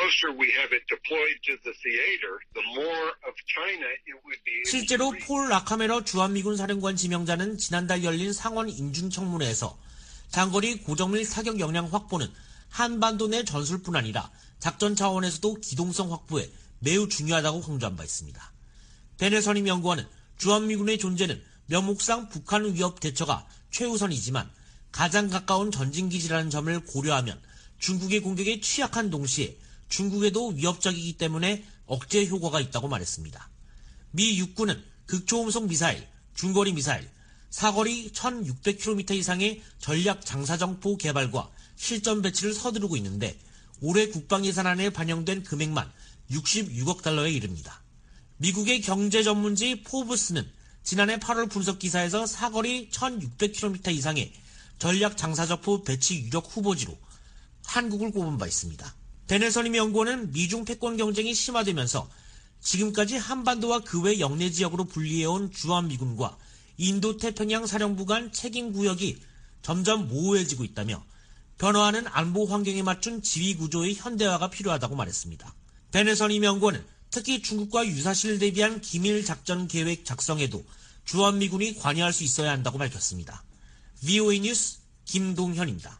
실제로 폴 라카메러 주한미군 사령관 지명자는 지난달 열린 상원 인준청문회에서 장거리 고정밀 타격 역량 확보는 한반도 내 전술뿐 아니라 작전 차원에서도 기동성 확보에 매우 중요하다고 강조한 바 있습니다. 베넷 선임 연구원은 주한미군의 존재는 명목상 북한 위협 대처가 최우선이지만 가장 가까운 전진기지라는 점을 고려하면 중국의 공격에 취약한 동시에 중국에도 위협적이기 때문에 억제 효과가 있다고 말했습니다. 미 육군은 극초음속 미사일, 중거리 미사일, 사거리 천육백 킬로미터 이상의 전략 장사정포 개발과 실전 배치를 서두르고 있는데 올해 국방 예산안에 반영된 금액만 육십육억 달러에 이릅니다. 미국의 경제 전문지 포브스는 지난해 팔월 분석 기사에서 사거리 천육백 킬로미터 이상의 전략 장사정포 배치 유력 후보지로 한국을 꼽은 바 있습니다. 베넷 선임 연구원은 미중 패권 경쟁이 심화되면서 지금까지 한반도와 그 외 영내 지역으로 분리해온 주한미군과 인도태평양 사령부 간 책임 구역이 점점 모호해지고 있다며 변화하는 안보 환경에 맞춘 지휘 구조의 현대화가 필요하다고 말했습니다. 베넷 선임 연구원은 특히 중국과 유사시를 대비한 기밀 작전 계획 작성에도 주한미군이 관여할 수 있어야 한다고 밝혔습니다. 브이오에이 뉴스 김동현입니다.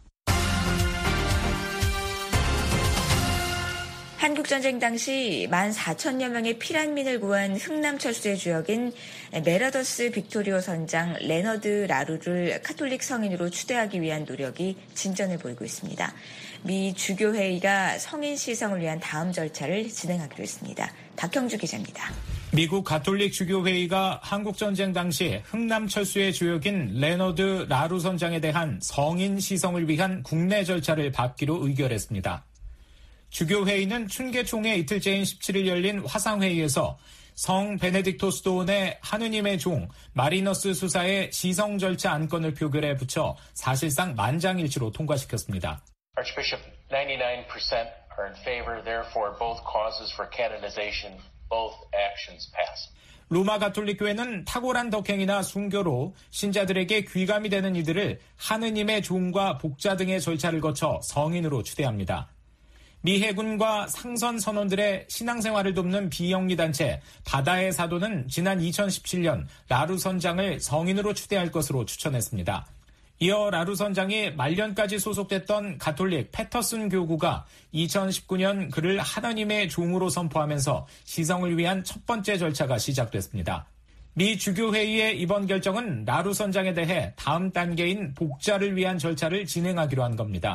한국전쟁 당시 만 사천여 명의 피난민을 구한 흥남철수의 주역인 메라더스 빅토리오 선장 레너드 라루를 카톨릭 성인으로 추대하기 위한 노력이 진전을 보이고 있습니다. 미 주교회의가 성인 시성을 위한 다음 절차를 진행하기로 했습니다. 박형주 기자입니다. 미국 가톨릭 주교회의가 한국전쟁 당시 흥남철수의 주역인 레너드 라루 선장에 대한 성인 시성을 위한 국내 절차를 밟기로 의결했습니다. 주교회의는 춘계총회 이틀째인 십칠 일 열린 화상회의에서 성 베네딕토스 도원의 하느님의 종 마리너스 수사의 시성 절차 안건을 표결에 붙여 사실상 만장일치로 통과시켰습니다. Archbishop, ninety-nine percent are in favor. Therefore, both causes for canonization, both actions pass. 로마 가톨릭 교회는 탁월한 덕행이나 순교로 신자들에게 귀감이 되는 이들을 하느님의 종과 복자 등의 절차를 거쳐 성인으로 추대합니다. 미 해군과 상선 선원들의 신앙생활을 돕는 비영리 단체 바다의 사도는 지난 이천십칠 년 라루 선장을 성인으로 추대할 것으로 추천했습니다. 이어 라루 선장이 말년까지 소속됐던 가톨릭 패터슨 교구가 이천십구 년 그를 하나님의 종으로 선포하면서 시성을 위한 첫 번째 절차가 시작됐습니다. 미 주교회의의 이번 결정은 라루 선장에 대해 다음 단계인 복자를 위한 절차를 진행하기로 한 겁니다.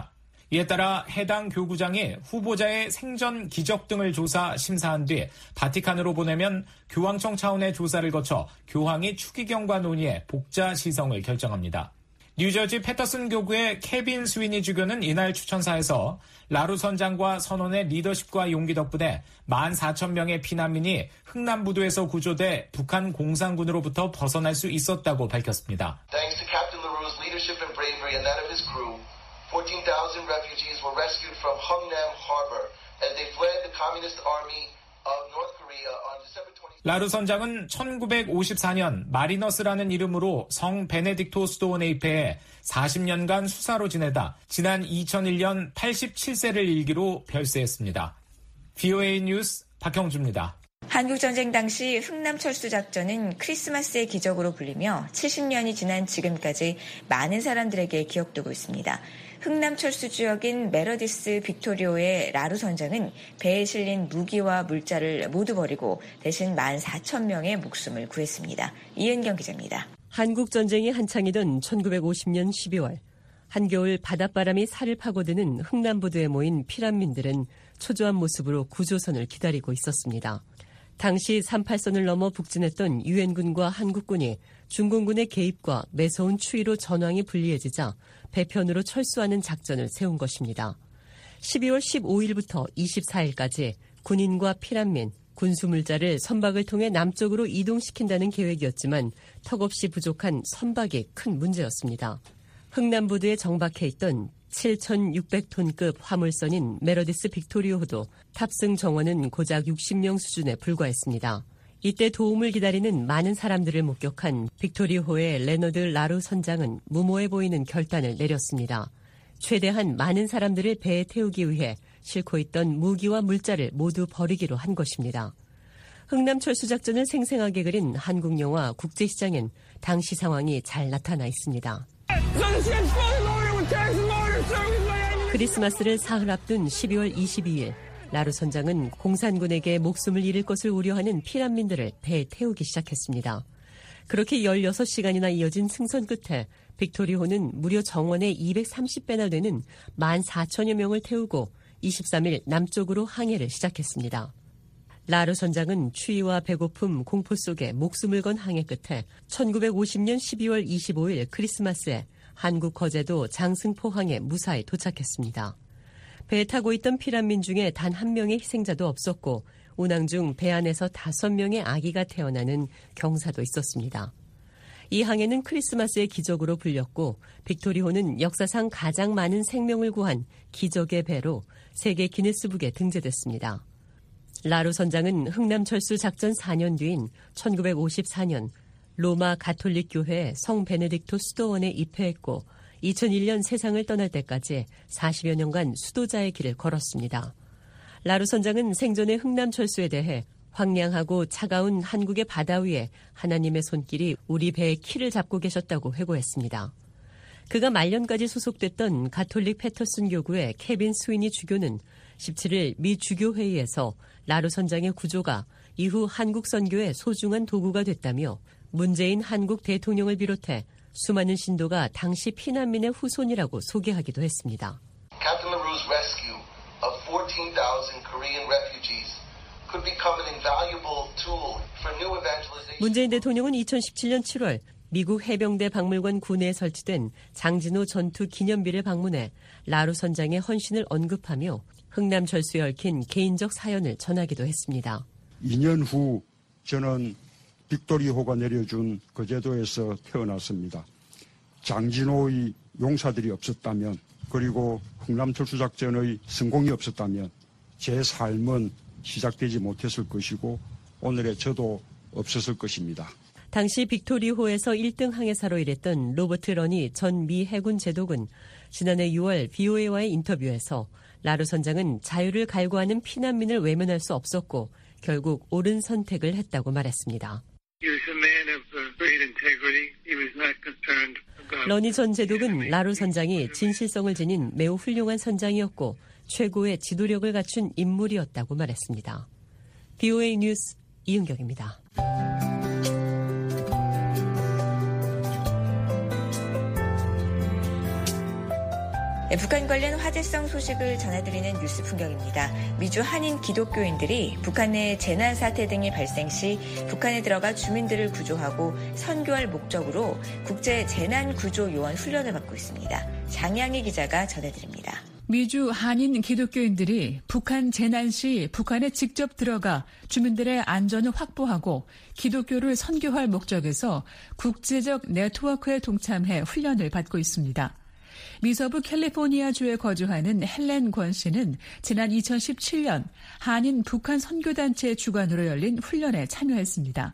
이에 따라 해당 교구장이 후보자의 생전 기적 등을 조사 심사한 뒤 바티칸으로 보내면 교황청 차원의 조사를 거쳐 교황이 추기경과 논의해 복자 시성을 결정합니다. 뉴저지 패터슨 교구의 케빈 스위니 주교는 이날 추천사에서 라루 선장과 선원의 리더십과 용기 덕분에 만 사천 명의 피난민이 흥남부두에서 구조돼 북한 공산군으로부터 벗어날 수 있었다고 밝혔습니다. Thanks to Captain LaRue's leadership and bravery and that of his crew, fourteen thousand refugees were rescued from Hungnam Harbor as they fled the Communist Army of North Korea on December twentieth. 라루 선장은 천구백오십사 년 마리너스라는 이름으로 성 베네딕토 수도원에 입회해 사십 년간 수사로 지내다 지난 이천일 년 팔십칠 세를 일기로 별세했습니다. 브이오에이 뉴스 박형주입니다. 한국전쟁 당시 흥남철수 작전은 크리스마스의 기적으로 불리며 칠십 년이 지난 지금까지 많은 사람들에게 기억되고 있습니다. 흥남철수 지역인 메러디스 빅토리오의 라루 선장은 배에 실린 무기와 물자를 모두 버리고 대신 만 사천 명의 목숨을 구했습니다. 이은경 기자입니다. 한국전쟁이 한창이던 천구백오십 년 십이월 한겨울 바닷바람이 살을 파고드는 흥남부두에 모인 피난민들은 초조한 모습으로 구조선을 기다리고 있었습니다. 당시 삼팔선을 넘어 북진했던 유엔군과 한국군이 중공군의 개입과 매서운 추위로 전황이 불리해지자 배편으로 철수하는 작전을 세운 것입니다. 십이월 십오일부터 이십사일까지 군인과 피난민, 군수물자를 선박을 통해 남쪽으로 이동시킨다는 계획이었지만 턱없이 부족한 선박이 큰 문제였습니다. 흥남부두에 정박해 있던 칠천육백 톤급 화물선인 메러디스 빅토리오호도 탑승 정원은 고작 육십 명 수준에 불과했습니다. 이때 도움을 기다리는 많은 사람들을 목격한 빅토리호의 레너드 라루 선장은 무모해 보이는 결단을 내렸습니다. 최대한 많은 사람들을 배에 태우기 위해 싣고 있던 무기와 물자를 모두 버리기로 한 것입니다. 흥남철수 작전을 생생하게 그린 한국 영화 국제시장엔 당시 상황이 잘 나타나 있습니다. 크리스마스를 사흘 앞둔 십이월 이십이일 라루 선장은 공산군에게 목숨을 잃을 것을 우려하는 피난민들을 배에 태우기 시작했습니다. 그렇게 열여섯 시간이나 이어진 승선 끝에 빅토리호는 무려 정원의 이백삼십 배나 되는 만 사천여 명을 태우고 이십삼일 남쪽으로 항해를 시작했습니다. 라루 선장은 추위와 배고픔, 공포 속에 목숨을 건 항해 끝에 천구백오십 년 십이월 이십오일 크리스마스에 한국 거제도 장승포항에 무사히 도착했습니다. 배에 타고 있던 피난민 중에 단 한 명의 희생자도 없었고 운항 중 배 안에서 다섯 명의 아기가 태어나는 경사도 있었습니다. 이 항해는 크리스마스의 기적으로 불렸고 빅토리호는 역사상 가장 많은 생명을 구한 기적의 배로 세계 기네스북에 등재됐습니다. 라루 선장은 흥남철수 작전 사 년 뒤인 천구백오십사 년 로마 가톨릭 교회 성 베네딕토 수도원에 입회했고 이천일 년 세상을 떠날 때까지 사십여 년간 수도자의 길을 걸었습니다. 라루 선장은 생전의 흥남철수에 대해 황량하고 차가운 한국의 바다 위에 하나님의 손길이 우리 배의 키를 잡고 계셨다고 회고했습니다. 그가 말년까지 소속됐던 가톨릭 패터슨 교구의 케빈 스위니 주교는 십칠일 미 주교회의에서 라루 선장의 구조가 이후 한국 선교의 소중한 도구가 됐다며 문재인 한국 대통령을 비롯해 수많은 신도가 당시 피난민의 후손이라고 소개하기도 했습니다. Captain LaRue's rescue of fourteen thousand Korean refugees could become an invaluable tool for new evangelization. 문재인 대통령은 이천십칠 년 칠월 미국 해병대 박물관 구내에 설치된 장진호 전투 기념비를 방문해 라루 선장의 헌신을 언급하며 흥남철수에 얽힌 개인적 사연을 전하기도 했습니다. 이 년 후 저는 빅토리호가 내려준 거제도에서 태어났습니다. 장진호의 용사들이 없었다면 그리고 흥남철수 작전의 성공이 없었다면 제 삶은 시작되지 못했을 것이고 오늘의 저도 없었을 것입니다. 당시 빅토리호에서 일 등 항해사로 일했던 로버트 러니 전 미 해군 제독은 지난해 유월 브이오에이와의 인터뷰에서 라루 선장은 자유를 갈구하는 피난민을 외면할 수 없었고 결국 옳은 선택을 했다고 말했습니다. 러니 전 제독은 라루 선장이 진실성을 지닌 매우 훌륭한 선장이었고 최고의 지도력을 갖춘 인물이었다고 말했습니다. 브이오에이 뉴스 이은경입니다. 네, 북한 관련 화제성 소식을 전해드리는 뉴스 풍경입니다. 미주 한인 기독교인들이 북한 내 재난 사태 등이 발생 시 북한에 들어가 주민들을 구조하고 선교할 목적으로 국제 재난 구조 요원 훈련을 받고 있습니다. 장양희 기자가 전해드립니다. 미주 한인 기독교인들이 북한 재난 시 북한에 직접 들어가 주민들의 안전을 확보하고 기독교를 선교할 목적에서 국제적 네트워크에 동참해 훈련을 받고 있습니다. 미서부 캘리포니아주에 거주하는 헬렌 권 씨는 지난 이천십칠 년 한인 북한 선교단체 주관으로 열린 훈련에 참여했습니다.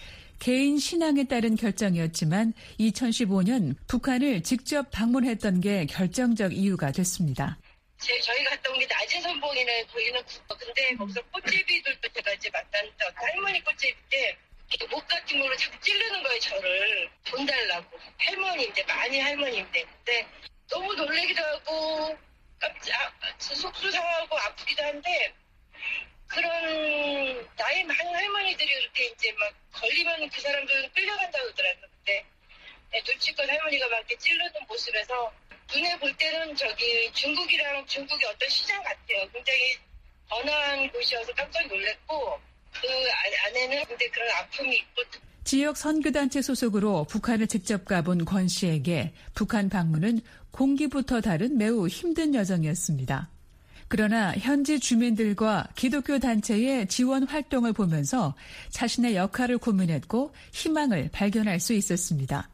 개인 신앙에 따른 결정이었지만 이천십오 년 북한을 직접 방문했던 게 결정적 이유가 됐습니다. 제, 저희 갔다 온 게 낮은 선봉이네 보이는 국가. 근데 거기서 꽃제비들도 제가 이제 만났던 할머니 꽃제비인데 목 같은 걸로 자꾸 찌르는 거예요, 저를. 돈 달라고. 할머니인데, 많이 할머니인데. 근데 너무 놀래기도 하고, 깜짝, 속도 상하고 아프기도 한데, 그런 나이 많은 할머니들이 그렇게 이제 막 걸리면 그 사람들은 끌려간다고 그러더라고요. 근데 눈치껏 할머니가 막 이렇게 찌르는 모습에서 눈에 볼 때는 저기 중국이랑 중국의 어떤 시장 같아요. 굉장히 번화한 곳이어서 깜짝 놀랐고 그 안에는 근데 그런 아픔이 있고. 지역 선교단체 소속으로 북한을 직접 가본 권 씨에게 북한 방문은 공기부터 다른 매우 힘든 여정이었습니다. 그러나 현지 주민들과 기독교 단체의 지원 활동을 보면서 자신의 역할을 고민했고 희망을 발견할 수 있었습니다.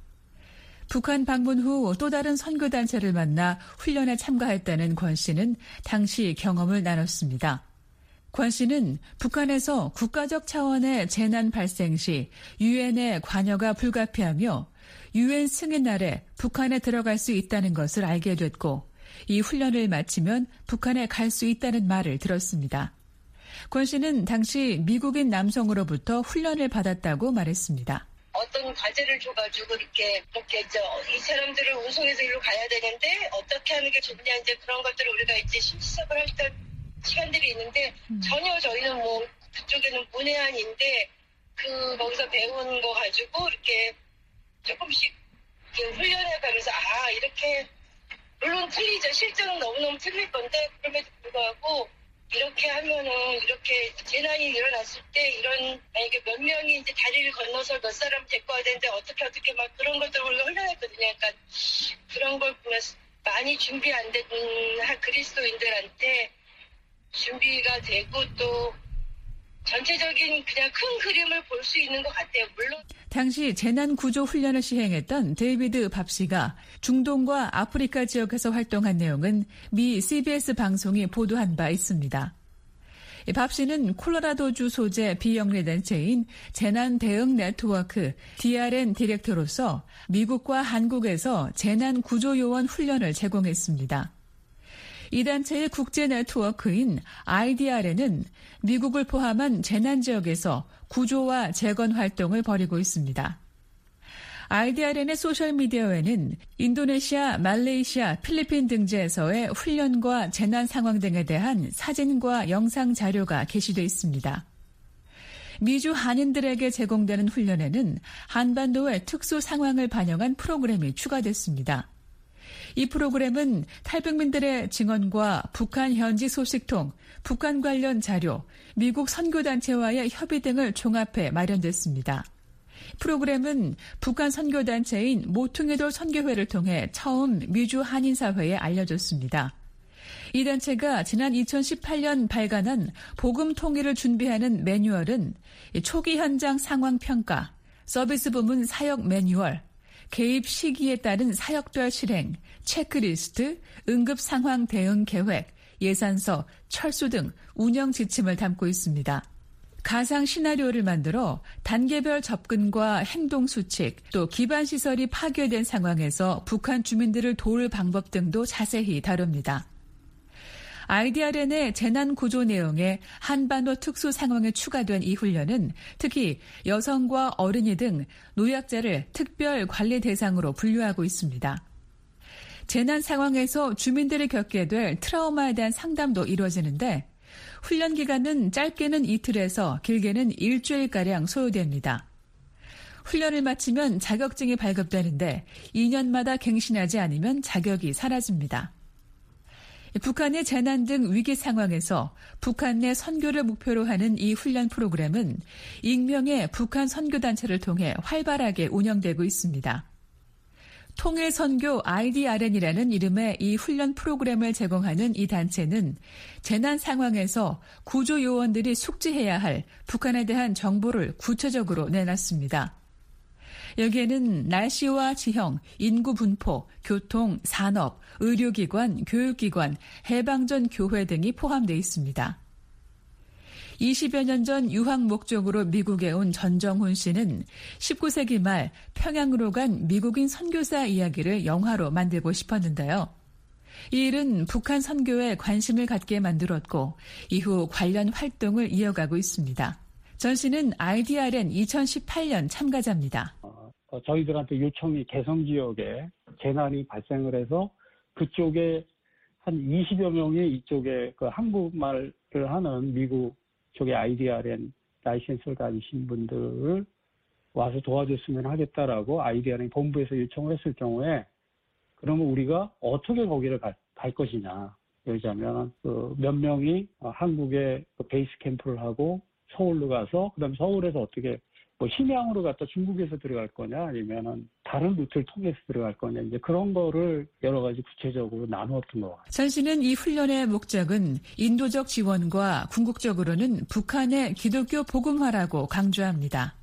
북한 방문 후 또 다른 선교단체를 만나 훈련에 참가했다는 권 씨는 당시 경험을 나눴습니다. 권 씨는 북한에서 국가적 차원의 재난 발생 시 유엔의 관여가 불가피하며 유엔 승인 아래 북한에 들어갈 수 있다는 것을 알게 됐고 이 훈련을 마치면 북한에 갈 수 있다는 말을 들었습니다. 권 씨는 당시 미국인 남성으로부터 훈련을 받았다고 말했습니다. 어떤 과제를 줘가지고 이렇게 이렇게 저 이 사람들을 운송해서 일로 가야 되는데 어떻게 하는 게 좋냐 이제 그런 것들을 우리가 이제 심시작을 했던 시간들이 있는데 음. 전혀 저희는 뭐 그쪽에는 문외한인데 그 거기서 배운 거 가지고 이렇게 조금씩 이렇게 훈련해 가면서 아 이렇게 물론 틀리죠. 실제는 너무너무 틀릴 건데 그럼에도 불구하고 이렇게 하면은 이렇게 재난이 일어났을 때 이런 만약에 몇 명이 이제 다리를 건너서 몇 사람 데리고 와야 되는데 어떻게 어떻게 막 그런 것들을 우리가 훈련했거든요. 그러니까 그런 걸 보면서 많이 준비 안 된 그리스도인들한테 준비가 되고 또 전체적인 그냥 큰 그림을 볼 수 있는 것 같아요. 물론 당시 재난 구조 훈련을 시행했던 데이비드 밥 씨가 중동과 아프리카 지역에서 활동한 내용은 미 씨비에스 방송이 보도한 바 있습니다. 밥 씨는 콜로라도주 소재 비영리 단체인 재난 대응 네트워크 디알엔 디렉터로서 미국과 한국에서 재난 구조 요원 훈련을 제공했습니다. 이 단체의 국제 네트워크인 아이디알에는 미국을 포함한 재난 지역에서 구조와 재건 활동을 벌이고 있습니다. 아이디알엔의 소셜미디어에는 인도네시아, 말레이시아, 필리핀 등지에서의 훈련과 재난 상황 등에 대한 사진과 영상 자료가 게시되어 있습니다. 미주 한인들에게 제공되는 훈련에는 한반도의 특수 상황을 반영한 프로그램이 추가됐습니다. 이 프로그램은 탈북민들의 증언과 북한 현지 소식통, 북한 관련 자료, 미국 선교단체와의 협의 등을 종합해 마련됐습니다. 프로그램은 북한 선교단체인 모퉁이돌 선교회를 통해 처음 미주 한인사회에 알려졌습니다. 이 단체가 지난 이천십팔 년 발간한 복음 통일을 준비하는 매뉴얼은 초기 현장 상황 평가, 서비스 부문 사역 매뉴얼, 개입 시기에 따른 사역별 실행, 체크리스트, 응급 상황 대응 계획, 예산서, 철수 등 운영 지침을 담고 있습니다. 가상 시나리오를 만들어 단계별 접근과 행동 수칙, 또 기반 시설이 파괴된 상황에서 북한 주민들을 도울 방법 등도 자세히 다룹니다. 아이디알엔의 재난 구조 내용에 한반도 특수 상황에 추가된 이 훈련은 특히 여성과 어린이 등 노약자를 특별 관리 대상으로 분류하고 있습니다. 재난 상황에서 주민들이 겪게 될 트라우마에 대한 상담도 이루어지는데 훈련 기간은 짧게는 이틀에서 길게는 일주일가량 소요됩니다. 훈련을 마치면 자격증이 발급되는데 이 년마다 갱신하지 않으면 자격이 사라집니다. 북한의 재난 등 위기 상황에서 북한 내 선교를 목표로 하는 이 훈련 프로그램은 익명의 북한 선교단체를 통해 활발하게 운영되고 있습니다. 통일선교 아이디알엔이라는 이름의 이 훈련 프로그램을 제공하는 이 단체는 재난 상황에서 구조 요원들이 숙지해야 할 북한에 대한 정보를 구체적으로 내놨습니다. 여기에는 날씨와 지형, 인구 분포, 교통, 산업, 의료기관, 교육기관, 해방전 교회 등이 포함되어 있습니다. 이십여 년 전 유학 목적으로 미국에 온 전정훈 씨는 십구 세기 말 평양으로 간 미국인 선교사 이야기를 영화로 만들고 싶었는데요. 이 일은 북한 선교에 관심을 갖게 만들었고 이후 관련 활동을 이어가고 있습니다. 전 씨는 아이디알엔 이천십팔 년 참가자입니다. 어, 저희들한테 요청이 개성 지역에 재난이 발생을 해서 그쪽에 한 이십여 명이 이쪽에 그 한국말을 하는 미국 쪽에 아이디알엔 라이센스를 가지신 분들을 와서 도와줬으면 하겠다라고 아이디알엔 본부에서 요청을 했을 경우에 그러면 우리가 어떻게 거기를 갈, 갈 것이냐. 예를 들자면 그 몇 명이 한국에 그 베이스 캠프를 하고 서울로 가서 그다음에 서울에서 어떻게 뭐 심양으로 갔다 중국에서 들어갈 거냐 아니면은 다른 루트를 통해서 들어갈 거냐 이제 그런 거를 여러 가지 구체적으로 나누었던 것 같아요. 전 씨는 이 훈련의 목적은 인도적 지원과 궁극적으로는 북한의 기독교 복음화라고 강조합니다.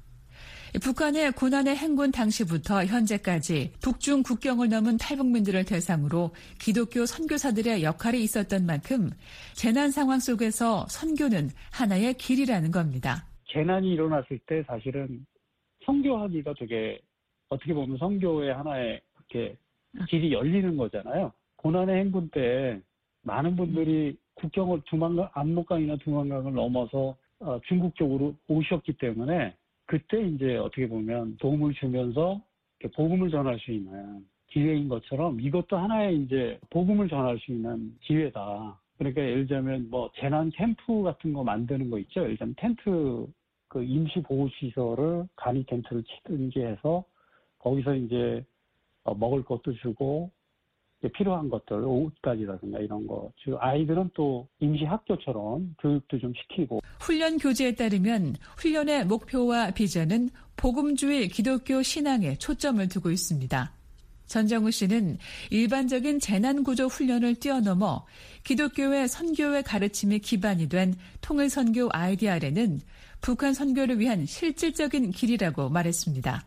북한의 고난의 행군 당시부터 현재까지 북중 국경을 넘은 탈북민들을 대상으로 기독교 선교사들의 역할이 있었던 만큼 재난 상황 속에서 선교는 하나의 길이라는 겁니다. 재난이 일어났을 때 사실은 선교하기가 되게 어떻게 보면 선교의 하나의 이렇게 길이 열리는 거잖아요. 고난의 행군 때 많은 분들이 국경을 두만강, 압록강이나 두만강을 넘어서 어, 중국 쪽으로 오셨기 때문에 그때 이제 어떻게 보면 도움을 주면서 복음을 전할 수 있는 기회인 것처럼 이것도 하나의 이제 복음을 전할 수 있는 기회다. 그러니까 예를 들자면 뭐 재난 캠프 같은 거 만드는 거 있죠. 예를 들자면 텐트 그 임시 보호 시설을 간이 텐트를 치든지 해서 거기서 이제 먹을 것도 주고 필요한 것들 옷까지라든가 이런 거. 즉 아이들은 또 임시 학교처럼 교육도 좀 시키고. 훈련 교재에 따르면 훈련의 목표와 비전은 복음주의 기독교 신앙에 초점을 두고 있습니다. 전정우 씨는 일반적인 재난구조 훈련을 뛰어넘어 기독교의 선교의 가르침이 기반이 된 통일선교 아이디알에는 북한 선교를 위한 실질적인 길이라고 말했습니다.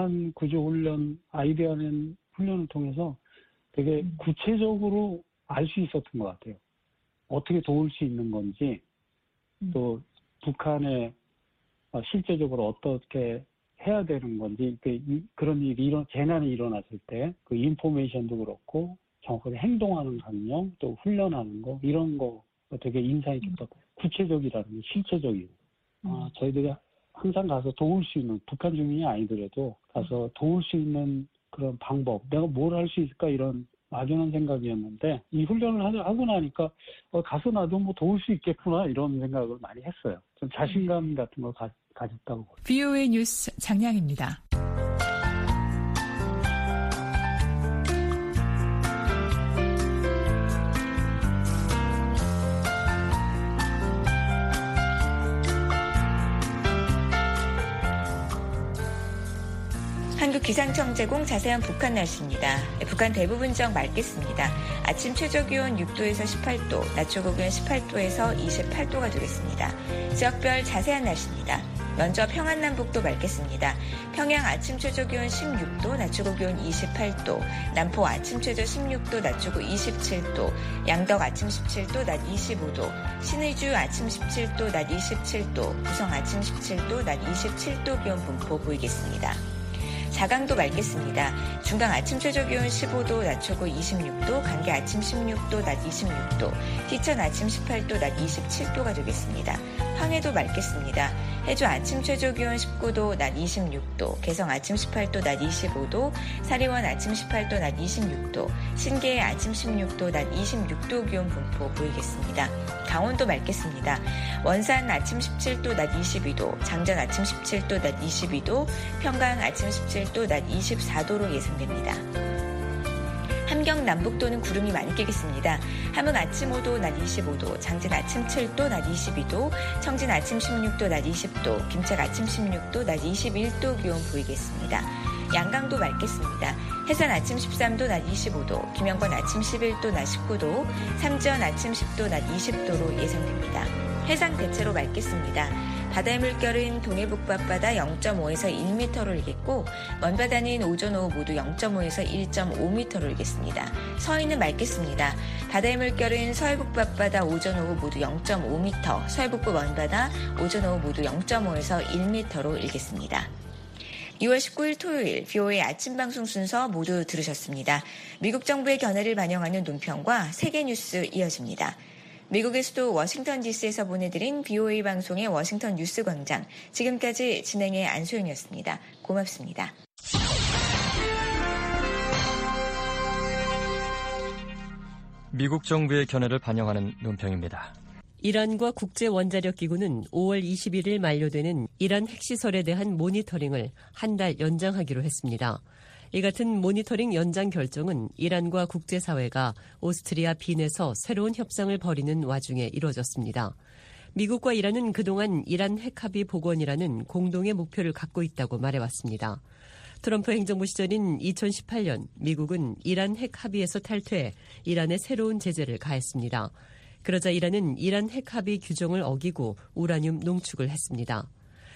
재난구조훈련 아이디알엔 훈련을 통해서 되게 구체적으로 알 수 있었던 것 같아요. 어떻게 도울 수 있는 건지 또 북한에 실제적으로 어떻게 해야 되는 건지 그런 일이 일어 재난이 일어났을 때 그 인포메이션도 그렇고 정확하게 행동하는 강령 또 훈련하는 거 이런 거 되게 인상이 깊었고 구체적이라는 게 실체적이고 아, 저희들이 항상 가서 도울 수 있는 북한 주민이 아니더라도 가서 도울 수 있는 그런 방법 내가 뭘 할 수 있을까 이런 막연한 생각이었는데 이 훈련을 하고 나니까 어, 가서 나도 뭐 도울 수 있겠구나 이런 생각을 많이 했어요. 좀 자신감 같은 걸 가, 가졌다고 보여요. 브이오에이 뉴스 장량입니다. 한국기상청 제공 자세한 북한 날씨입니다. 북한 대부분 지역 맑겠습니다. 아침 최저기온 육 도에서 십팔 도, 낮 최고기온 십팔 도에서 이십팔 도가 되겠습니다. 지역별 자세한 날씨입니다. 먼저 평안남북도 맑겠습니다. 평양 아침 최저기온 십육 도, 낮 최고기온 이십팔 도, 남포 아침 최저 십육 도, 낮 최고 이십칠 도, 양덕 아침 십칠 도, 낮 이십오 도, 신의주 아침 십칠 도, 낮 이십칠 도, 부성 아침 십칠 도, 낮 이십칠 도 기온 분포 보이겠습니다. 자강도 맑겠습니다. 중강 아침 최저기온 십오 도, 낮 최고 이십육 도, 간계 아침 십육 도, 낮 이십육 도, 희천 아침 십팔 도, 낮 이십칠 도가 되겠습니다. 황해도 맑겠습니다. 해주 아침 최저기온 십구 도, 낮 이십육 도, 개성 아침 십팔 도, 낮 이십오 도, 사리원 아침 십팔 도, 낮 이십육 도, 신계의 아침 십육 도, 낮 이십육 도 기온 분포 보이겠습니다. 강원도 맑겠습니다. 원산 아침 십칠 도, 낮 이십이 도, 장전 아침 십칠 도, 낮 이십이 도, 평강 아침 십칠 도, 낮 이십사 도로 예상됩니다. 함경 남북도는 구름이 많이 끼겠습니다. 함흥 아침 오 도, 낮 이십오 도, 장진 아침 칠 도, 낮 이십이 도, 청진 아침 십육 도, 낮 이십 도, 김책 아침 십육 도, 낮 이십일 도 기온 보이겠습니다. 양강도 맑겠습니다. 해산 아침 십삼 도, 낮 이십오 도, 김영권 아침 십일 도, 낮 십구 도, 삼지연 아침 십 도, 낮 이십 도로 예상됩니다. 해상 대체로 맑겠습니다. 바다의 물결은 동해북 앞바다 영 점 오에서 일 미터로 일겠고 먼바다는 오전 오후 모두 영 점 오에서 일 점 오 미터로 일겠습니다. 서해는 맑겠습니다. 바다의 물결은 서해북 앞바다 오전 오후 모두 영 점 오 미터, 서해북부 먼바다 오전 오후 모두 영 점 오에서 일 미터로 일겠습니다. 이월 십구일 토요일 비오에이 아침 방송 순서 모두 들으셨습니다. 미국 정부의 견해를 반영하는 논평과 세계 뉴스 이어집니다. 미국의 수도 워싱턴 디씨에서 보내드린 비오에이 방송의 워싱턴 뉴스 광장. 지금까지 진행의 안소영이었습니다. 고맙습니다. 미국 정부의 견해를 반영하는 논평입니다. 이란과 국제원자력기구는 오월 이십일일 만료되는 이란 핵시설에 대한 모니터링을 한 달 연장하기로 했습니다. 이 같은 모니터링 연장 결정은 이란과 국제사회가 오스트리아 빈에서 새로운 협상을 벌이는 와중에 이뤄졌습니다. 미국과 이란은 그동안 이란 핵합의 복원이라는 공동의 목표를 갖고 있다고 말해왔습니다. 트럼프 행정부 시절인 이천십팔 년 미국은 이란 핵합의에서 탈퇴해 이란에 새로운 제재를 가했습니다. 그러자 이란은 이란 핵합의 규정을 어기고 우라늄 농축을 했습니다.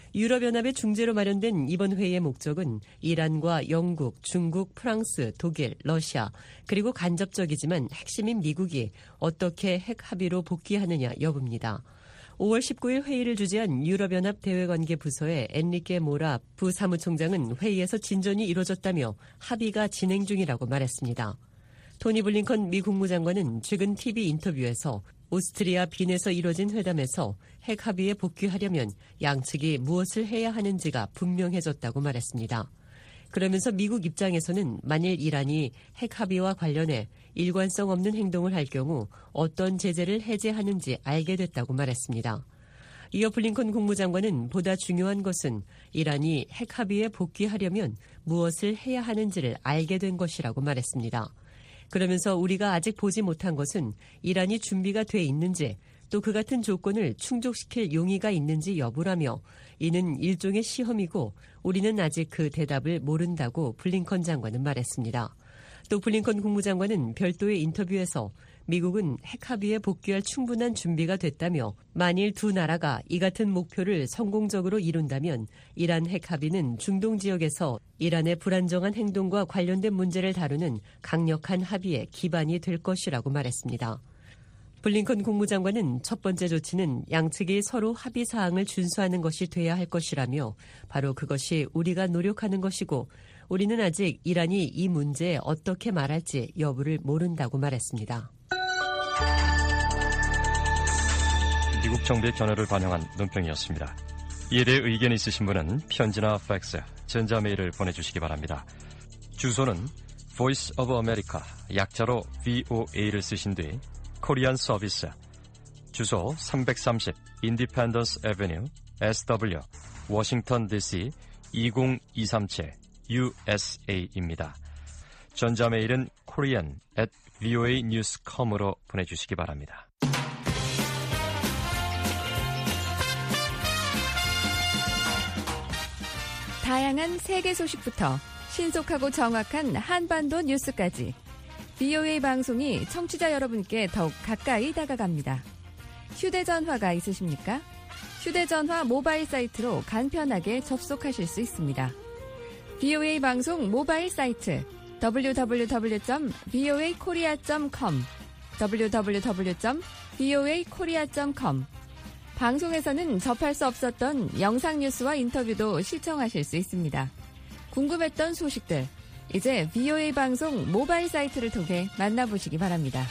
유럽연합의 중재로 마련된 이번 회의의 목적은 이란과 영국, 중국, 프랑스, 독일, 러시아 그리고 간접적이지만 핵심인 미국이 어떻게 핵합의로 복귀하느냐 여부입니다. 오월 십구일 회의를 주재한 유럽연합 대외관계부서의 엔리케 모라 부사무총장은 회의에서 진전이 이루어졌다며 합의가 진행 중이라고 말했습니다. 토니 블링컨 미 국무장관은 최근 티비 인터뷰에서 오스트리아 빈에서 이뤄진 회담에서 핵합의에 복귀하려면 양측이 무엇을 해야 하는지가 분명해졌다고 말했습니다. 그러면서 미국 입장에서는 만일 이란이 핵합의와 관련해 일관성 없는 행동을 할 경우 어떤 제재를 해제하는지 알게 됐다고 말했습니다. 이어 블링컨 국무장관은 보다 중요한 것은 이란이 핵합의에 복귀하려면 무엇을 해야 하는지를 알게 된 것이라고 말했습니다. 그러면서 우리가 아직 보지 못한 것은 이란이 준비가 돼 있는지 또 그 같은 조건을 충족시킬 용의가 있는지 여부라며 이는 일종의 시험이고 우리는 아직 그 대답을 모른다고 블링컨 장관은 말했습니다. 또 블링컨 국무장관은 별도의 인터뷰에서 미국은 핵합의에 복귀할 충분한 준비가 됐다며 만일 두 나라가 이 같은 목표를 성공적으로 이룬다면 이란 핵합의는 중동 지역에서 이란의 불안정한 행동과 관련된 문제를 다루는 강력한 합의의 기반이 될 것이라고 말했습니다. 블링컨 국무장관은 첫 번째 조치는 양측이 서로 합의 사항을 준수하는 것이 돼야 할 것이라며 바로 그것이 우리가 노력하는 것이고 우리는 아직 이란이 이 문제에 어떻게 말할지 여부를 모른다고 말했습니다. 미국 정부의 견해를 반영한 논평이었습니다. 이에 대해 의견 있으신 분은 편지나 팩스, 전자메일을 보내주시기 바랍니다. 주소는 Voice of America, 약자로 브이오에이를 쓰신 뒤 코리안 서비스, 주소 삼백삼십 Independence Avenue, 에스더블유, 워싱턴 디씨 이공이삼칠 유에스에이입니다. 전자메일은 korean at 브이오에이 뉴스 닷컴으로 보내주시기 바랍니다. 다양한 세계 소식부터 신속하고 정확한 한반도 뉴스까지 브이오에이 방송이 청취자 여러분께 더욱 가까이 다가갑니다. 휴대전화가 있으십니까? 휴대전화 모바일 사이트로 간편하게 접속하실 수 있습니다. 브이오에이 방송 모바일 사이트 더블유 더블유 더블유 점 브이오에이 코리아 점 컴 더블유 더블유 더블유 점 브이오에이 코리아 점 컴 방송에서는 접할 수 없었던 영상 뉴스와 인터뷰도 시청하실 수 있습니다. 궁금했던 소식들, 이제 브이오에이 방송 모바일 사이트를 통해 만나보시기 바랍니다.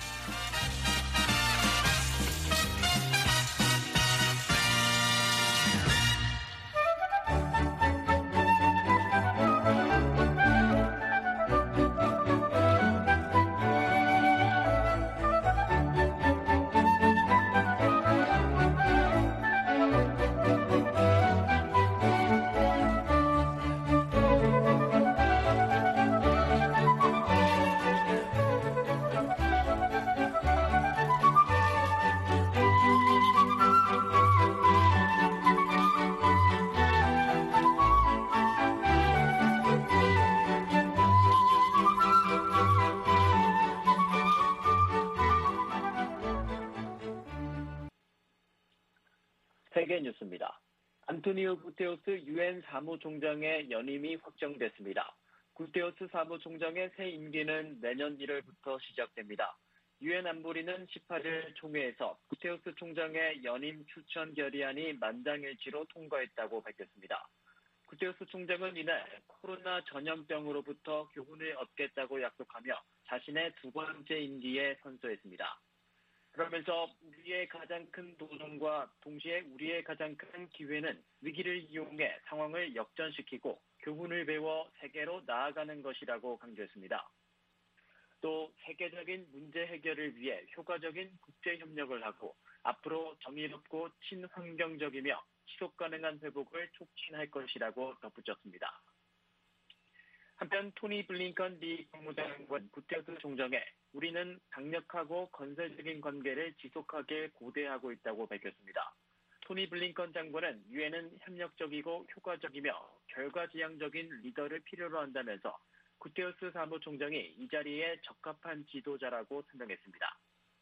세계 뉴스입니다. 안토니오 구테우스 유엔 사무총장의 연임이 확정됐습니다. 구테우스 사무총장의 새 임기는 내년 일월부터 시작됩니다. 유엔 안보리는 십팔일 총회에서 구테우스 총장의 연임 추천 결의안이 만장일치로 통과했다고 밝혔습니다. 구테우스 총장은 이날 코로나 전염병으로부터 교훈을 얻겠다고 약속하며 자신의 두 번째 임기에 선서했습니다. 그러면서 우리의 가장 큰 도전과 동시에 우리의 가장 큰 기회는 위기를 이용해 상황을 역전시키고 교훈을 배워 세계로 나아가는 것이라고 강조했습니다. 또 세계적인 문제 해결을 위해 효과적인 국제협력을 하고 앞으로 정의롭고 친환경적이며 지속 가능한 회복을 촉진할 것이라고 덧붙였습니다. 한편 토니 블링컨 미 국무장관 구테우스 총장에 우리는 강력하고 건설적인 관계를 지속하게 고대하고 있다고 밝혔습니다. 토니 블링컨 장관은 유엔은 협력적이고 효과적이며 결과지향적인 리더를 필요로 한다면서 구테우스 사무총장이 이 자리에 적합한 지도자라고 설명했습니다.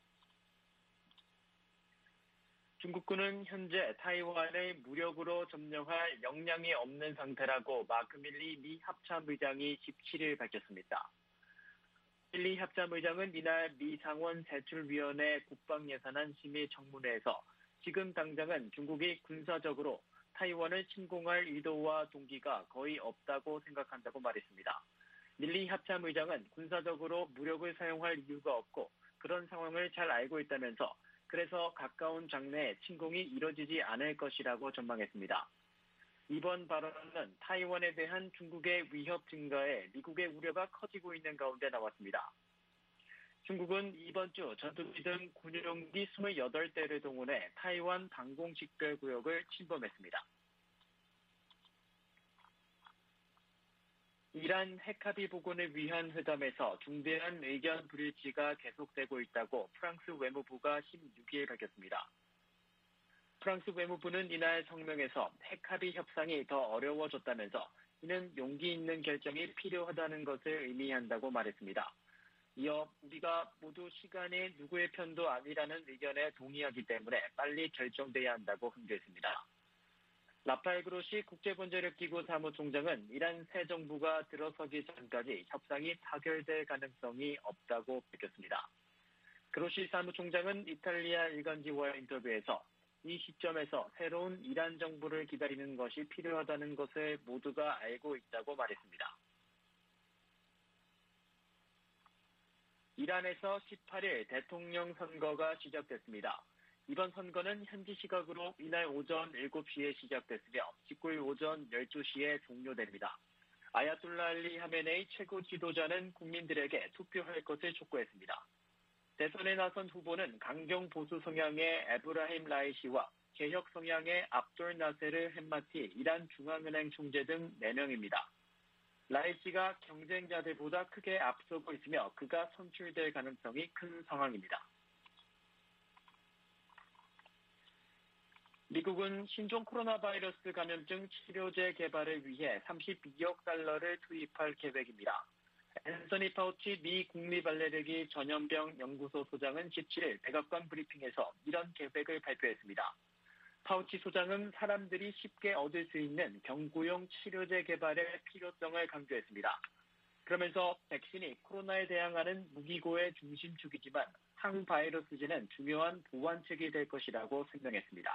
중국군은 현재 타이완을 무력으로 점령할 역량이 없는 상태라고 마크 밀리 미 합참의장이 십칠일 밝혔습니다. 밀리 합참의장은 이날 미 상원 세출위원회 국방예산안 심의 청문회에서 지금 당장은 중국이 군사적으로 타이완을 침공할 의도와 동기가 거의 없다고 생각한다고 말했습니다. 밀리 합참의장은 군사적으로 무력을 사용할 이유가 없고 그런 상황을 잘 알고 있다면서 그래서 가까운 장래에 침공이 이뤄지지 않을 것이라고 전망했습니다. 이번 발언은 타이완에 대한 중국의 위협 증가에 미국의 우려가 커지고 있는 가운데 나왔습니다. 중국은 이번 주 전투기 등 군용기 이십팔 대를 동원해 타이완 방공식별구역을 침범했습니다. 이란 핵합의 복원을 위한 회담에서 중대한 의견 불일치가 계속되고 있다고 프랑스 외무부가 십육일 밝혔습니다. 프랑스 외무부는 이날 성명에서 핵합의 협상이 더 어려워졌다면서 이는 용기 있는 결정이 필요하다는 것을 의미한다고 말했습니다. 이어 우리가 모두 시간이 누구의 편도 아니라는 의견에 동의하기 때문에 빨리 결정돼야 한다고 강조했습니다. 라파엘 그로시 국제본자력기구 사무총장은 이란 새 정부가 들어서기 전까지 협상이 타결될 가능성이 없다고 밝혔습니다. 그로시 사무총장은 이탈리아 일간지와의 인터뷰에서 이 시점에서 새로운 이란 정부를 기다리는 것이 필요하다는 것을 모두가 알고 있다고 말했습니다. 이란에서 십팔일 대통령 선거가 시작됐습니다. 이번 선거는 현지 시각으로 이날 오전 일곱 시에 시작됐으며 십구일 오전 열두 시에 종료됩니다. 아야톨라 알리 하메네이 최고 지도자는 국민들에게 투표할 것을 촉구했습니다. 대선에 나선 후보는 강경 보수 성향의 에브라힘 라이시와 개혁 성향의 압돌 나세르 햄마티 이란 중앙은행 총재 등 네 명입니다. 라이시가 경쟁자들보다 크게 앞서고 있으며 그가 선출될 가능성이 큰 상황입니다. 미국은 신종 코로나 바이러스 감염증 치료제 개발을 위해 삼십이억 달러를 투입할 계획입니다. 앤서니 파우치 미 국립알레르기 전염병 연구소 소장은 십칠일 백악관 브리핑에서 이런 계획을 발표했습니다. 파우치 소장은 사람들이 쉽게 얻을 수 있는 경구용 치료제 개발의 필요성을 강조했습니다. 그러면서 백신이 코로나에 대항하는 무기고의 중심축이지만 항바이러스제는 중요한 보완책이 될 것이라고 설명했습니다.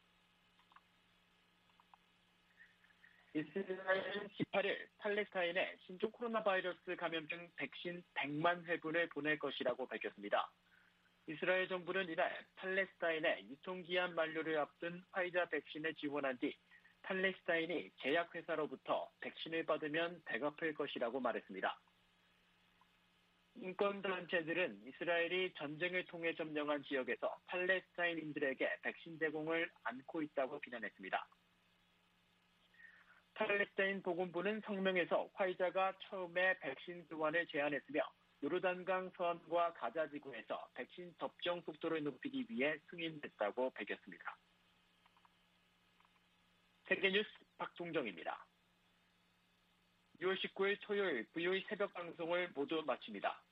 이스라엘은 십팔일 팔레스타인에 신종 코로나 바이러스 감염증 백신 백만 회분을 보낼 것이라고 밝혔습니다. 이스라엘 정부는 이날 팔레스타인에 유통기한 만료를 앞둔 화이자 백신을 지원한 뒤 팔레스타인이 제약회사로부터 백신을 받으면 배급할 것이라고 말했습니다. 인권단체들은 이스라엘이 전쟁을 통해 점령한 지역에서 팔레스타인인들에게 백신 제공을 안고 있다고 비난했습니다. 팔레스타인 보건부는 성명에서 화이자가 처음에 백신 교환을 제안했으며 요르단강 서안과 가자 지구에서 백신 접종 속도를 높이기 위해 승인됐다고 밝혔습니다. 세계뉴스 박동정입니다. 유월 십구일 토요일 브이오이 새벽 방송을 모두 마칩니다.